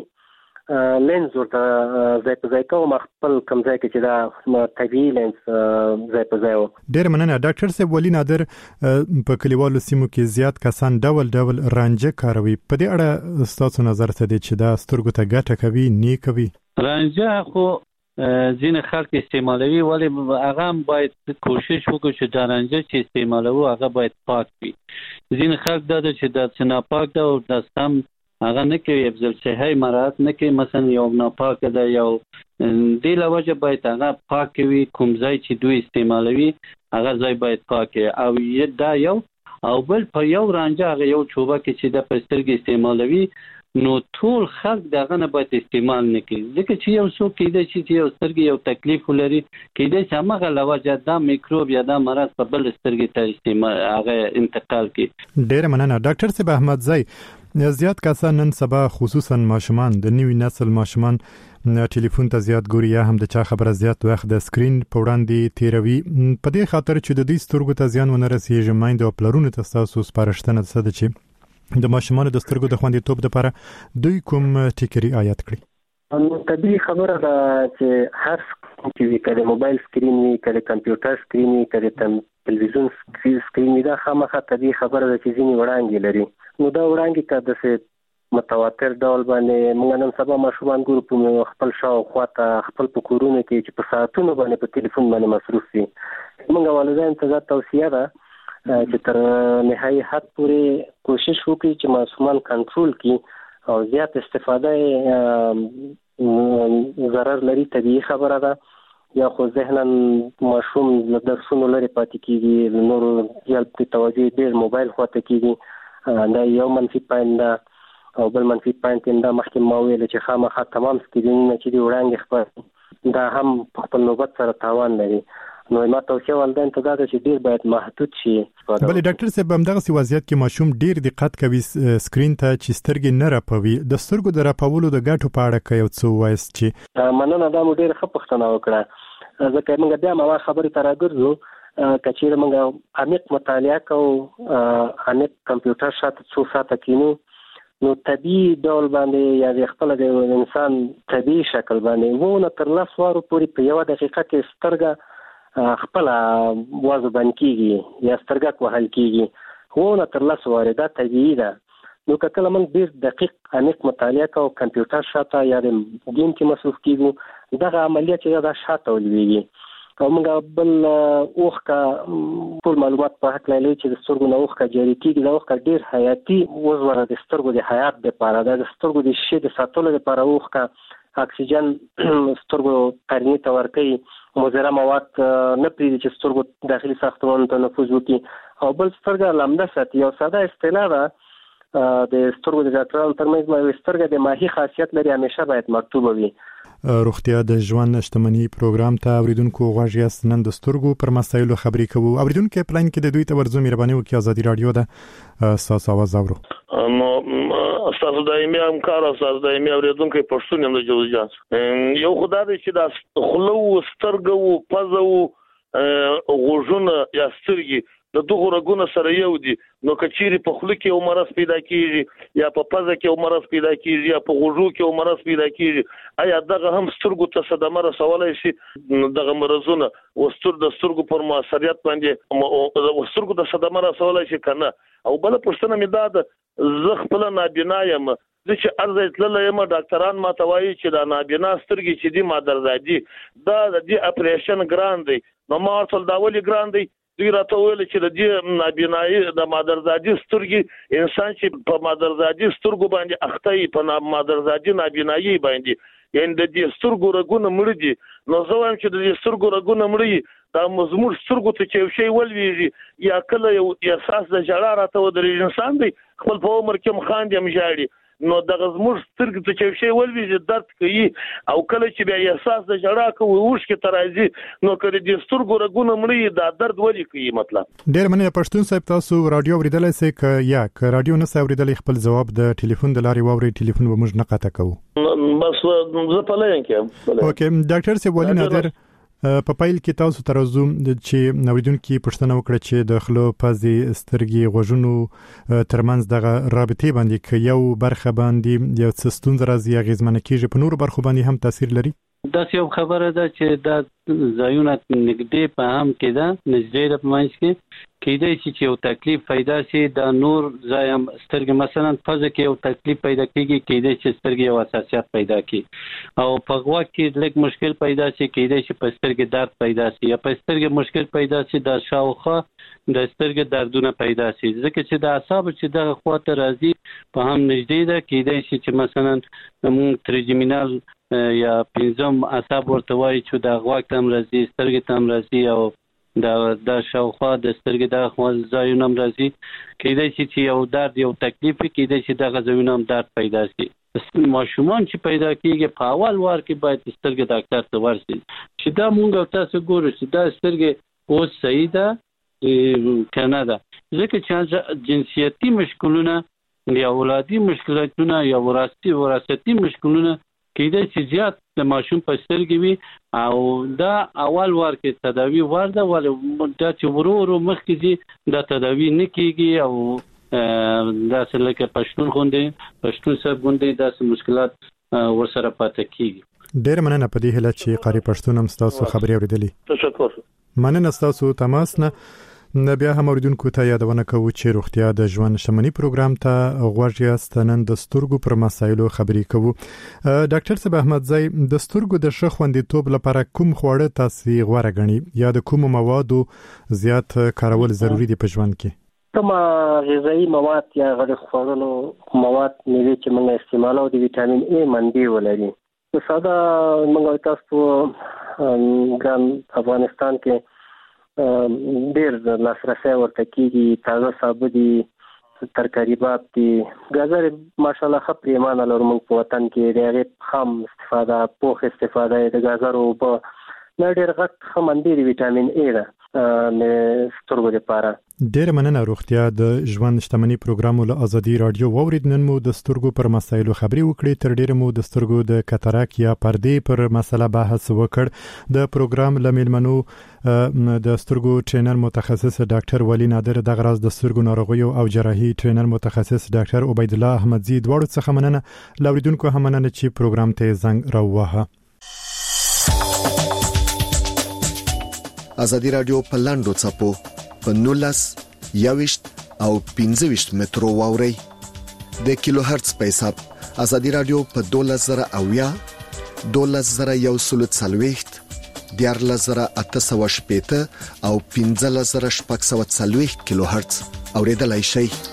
مصنوعي لینز ورته ځای په ځای کوو خپل کوم ځای کې چې دا طبيعي لینز ځای په ځای و. ډېر مننه ډاکټر صاحب. ولی نادر په کلیوالو سیمو کې زیات کسان ډول رانجه کاروي. په دې اړه ستاسو نظر څه دی چې دا سترګو ته ګټه کوي نه کوي؟ رانجه خو ځینې خلک استعمالوي ولی هغه هم باید کوشش وکړو چې دا رانجه چې استعمالوو هغه باید پاک وي. ځینې خلک دا چې دا څه ناپاک ده او دا سم هغه نه کوي افضل صحي مراعات نه کوي مثلا یو ناپاک ده یو دې لوجه باید هغه پاک وي. کوم ځای چې دوی استعمالوي هغه ځای باید پاک او دا یو او بل په یو رانجه هغه یو چوبه کې چې د پسترګې استعمالوي نو ټول خلک دغه نه باید استعمال نه کوي ځکه چې یو څوک کېدای شي چې یو سترګې یو تکلیف ولري کېدای شي هغه لوجه دا میکروب یا دا مرض په بل سترګې ته استعمال هغه انتقال کوي. ډېر مننه ډاکټر صاحب احمد زئی. زیات کسان نن سبا خصوصا ماشومان د نوي نسل ماشومان ټلیفون ته زیات ګوري یا هم د چا خبره زیات وخت د سکرین په وړاندې تیروي. په دې خاطر چې د دې سترګو ته زیان ونه رسیږي مایند او پلرونو ته تاسو سپارښتنه څه ده چې د ماشومان د سترګو د خوندیتوب لپاره دوی کوم ټیکري آیات کړي؟ طبیعي خبره ده چې هر چې وي کله موبایل سکرین وي کله کمپیوټر سکرین وي کله تلویزیون سکرین وي دا خامخا طبیعي خبره ده چې ځینې وړانګې لري. نو دا وړانګې که داسې متواتر ډول باندې موږ نن سبا ماشومان ګورو په خپل شاوخوا ته خپل په کورونو کې چې په ساعتونو باندې په تلیفون باندې مصروف وي. موږ والدین ته دا توصیه ده چې تر نهایي حد پورې کوشش وکړي چې ماشومان کنټرول کړي او زیات استفاده ضرر لري طبیعي خبره ده. یا خو ذهناً ماشوم له درسونو لرې پاتې کېږي نور زیات توجه ډېر موبایل خواته کېږي دا یو منفي پایله ده. او بل منفي پوینټ دا مخکې ما ویل چې خامخا تمام سکرینونه چې دی وړاندې خپل دا هم په خپل نوبت سره تاوان لري. نو ما توصیه والدین ته دا چې ډیر باید محدود شي. بلې ډاکټر صاحب همدغه سی وضعیت کې ماشوم ډیر دقت کوي سکرین ته چې سترګې نه راپوي. د سترګو د راپولو د ګټو په اړه کې یو څه وایست چې مننه دا مو ډیر ښه پوښتنه وکړه. ځکه موږ بیا ما خبرې ته راګرځو کچېره موږ عمیق مطالعه کوو عمیق کمپیوټر شاته څو ساعته کینو نو طبيعي ډول باندې یا د خپل د انسان طبيعي شکل باندې وونه تر 10 وارو پورې په یو دقیقه کې سترګه خپل وازه باندې کیږي یا سترګه وهل کیږي وونه تر 10 واره دا طبيعي ده. نو کله من ډیر دقیق عمیق مطالعه کوو کمپیوټر شاته یا د ګیم کې مصروف کیږو دغه عملیات چې دا شاته ولويږي او موږ بل اوخه ټول معلومات په حق لري چې د سترګو نه اوخه جاری کیږي دا اوخه ډیر حیاتي وزوره د سترګو د حیات لپاره د سترګو د شي د ساتلو لپاره اوخه اکسیجن سترګو قرنې ته ورکوي مضره مواد نه پریږدي چې سترګو داخلي ساختمان ته نفوذ وکړي او بل سترګه لمده ساتي. یو ساده اصطلاح ده د سترګو د ډاکټرانو ترمنځ ما سترګه د ماهي خاصیت لري همیشه باید مکتوبه وي. روغتیا د ژوند شتمنۍ پروګرام ته اوریدونکو غواړي یاست نن د سترګو پر مسایلو خبرې کوو. اوریدونکو پلان کې د دوی ته ورزو مهرباني وکړئ ازادي رادیو ده اساس आवाज اورو نو اساس دایمي همکار اساس دایمي اوریدونکو پښتون هم د جوړجاس یو خدای دې چې د خلو سترګو پزو غوژونه یا سترګي د دغه رګونو سره یو دي نو کچيري په خلو کې یو مرض پیدا کیږي یا په پزه کې یو مرض پیدا کیږي یا په غوژو کې یو مرض پیدا کیږي آیا دغه هم سترګو ته صدمه رسولای شي دغه مرزونه وستر د سترګو پر موثریت باندې وسترګو ته صدمه رسولای شي کنه. او بل پښتنه مې دا زه خپل نابینا یم چې ارزه تلل یم ډاکټران ما توایي چې دا نابینا سترګې چې دی ما درځي دا د دې اپریشن ګران دی نو ما ټول دا ولي ګران دی دوی راته ویل چې د دې نابینایي د مادرزادي سترګې انسان چې په مادرزادي سترګو باندې اخته په مادرزادي نابینایي باندې یعنی د دې سترګو رګونه مړ دي نو زه وایم چې د دې سترګو رګونه مړ دا مزمور سترګو ته چې شی ولويږي یا کله یو احساس د جړا راته ودرې انسان دی خپل په عمر کې مخاندې مجاړي نو دغه زموږ سترګې ته چې شی ولويږي درد کوي او کله چې بیا احساس د جړا کوي وښ کې ترازی نو کړي د سترګو رګونه مړ دا درد ولي کوي. مطلب ډېر مننه پښتون صاحب تاسو رادیو اوریدلای سئ ک رادیو نه اوریدلای خپل جواب د ټلیفون د لارې ووري ټلیفون به موږ نه قطع کوو. بس زه په لین کې اوکې ډاکټر صاحب ولې نادر په پایل کې تاسو ترازو چې نوریدونکو پښتنه وکړه چې د خلو پزې سترګې غوژونو ترمنځ دغه رابطې باندې کې یو برخه باندې یو څه ستونزه راځي غیزمنه کیږي په نور برخو باندې هم تاثیر لري. دا یو خبره ده چې دا ځایونه نږدې په هم کې ده نږدې د پمنځ کې کېدای شي چې یو تکلیف پیدا شي دا نور ځای هم سترګې مثلا پزه کې یو تکلیف پیدا کیږي کېدای شي سترګې یو حساسیت پیدا کړي او په غوږ کې لږ مشکل پیدا شي کېدای شي په سترګې درد پیدا شي یا په سترګې مشکل پیدا شي د شاوخه د سترګې دردونه پیدا شي ځکه چې د اعصاب چې دغه خواته راځي په هم نږدې ده کېدای شي چې مثلا موږ تریجمینال یا پنځم اعصاب ورته وایي چې د غوږ تم راځي سترګې تم راځي او د شاوخوا د سترګې د خوا ځایونه هم راځي کېدای شي چې یو درد یو تکلیف کېدای شي دغه ځایونه هم درد پیدا شي. ماشومان چې پیدا کیږي په اول وار کې باید سترګې ډاکټر ته ورشي چې دا مونږ تاسو ګورو چې دا سترګې اوس صحیح ده کنه ده ځکه چې جنسیتي مشکلونه یا ولادي مشکلاتونه یا وراثتي مشکلونه کېدای شي زیات د ماشوم په سترګې وي او دا اول وار کې تداوی ورده ولې دا چې ورو مخکې دي دا تداوی نه کیږي او دا څه لکه پښتون صاحب غوندې دا مشکلات ورسره پاتې کیږي. ډېر مننه په دې هله چې قاری پښتون هم تاسو خبري اوریدلې. تشکر. مننه تاسو تماس نه بیا هم اوریدونکو ته یادونه کوو چې روغتیا د ژوند شمنی پروګرام ته غوږ یاست نن د سترګو پر مسایلو خبرې کوو. ډاکټر صاحب احمدزی د سترګو د ښه خوندیتوب لپاره کوم خواړه تاسو غوړه غني یا د کوم موادو زیات کارول ضروری دي په ژوند کې؟ کوم غذایی مواد یا غیر خوړلو مواد نیوي چې موږ استعمالو د ویټامین ای منبع ولري. په ساده موږ تاسو ګران افغانستان کې ډېر لاسرسي ورته کیږي تازه سابه دي ترکاری باب دي غازر ماشاءالله خپل ایمان لرو موږ په وطن کې ډېر خام استفاده پوخ استفاده د غازر او په ډېر غټ خمندې وټامین ای ده نه سترګو لپاره. ډېر مننه. روغتیا د ژوند شتمنۍ پروګرام له ازادي رادیو وورید. نن مو د سترګو پر مسایلو خبري وکړې. تر ډېر مو د سترګو د کاتاراک یا پردې پر مسله بحث وکړ. د پروګرام لمنو د سترګو ټرینر متخصص ډاکټر ولی نادر د غراز د سترګو ناروغیو او جراحي ټرینر متخصص ډاکټر عبید الله احمدزی دواړو څخه مننه. لاوریدونکو هم مننه چې پروګرام ته زنګ راووهه. ازادي رادیو په لاندو چپو په 19 یاوشت او 15 مترو واوري د کیلو هرتز په حساب. ازادي رادیو په 12000 12140 14880 او 15640 کیلو هرتز اوریدلای شئ.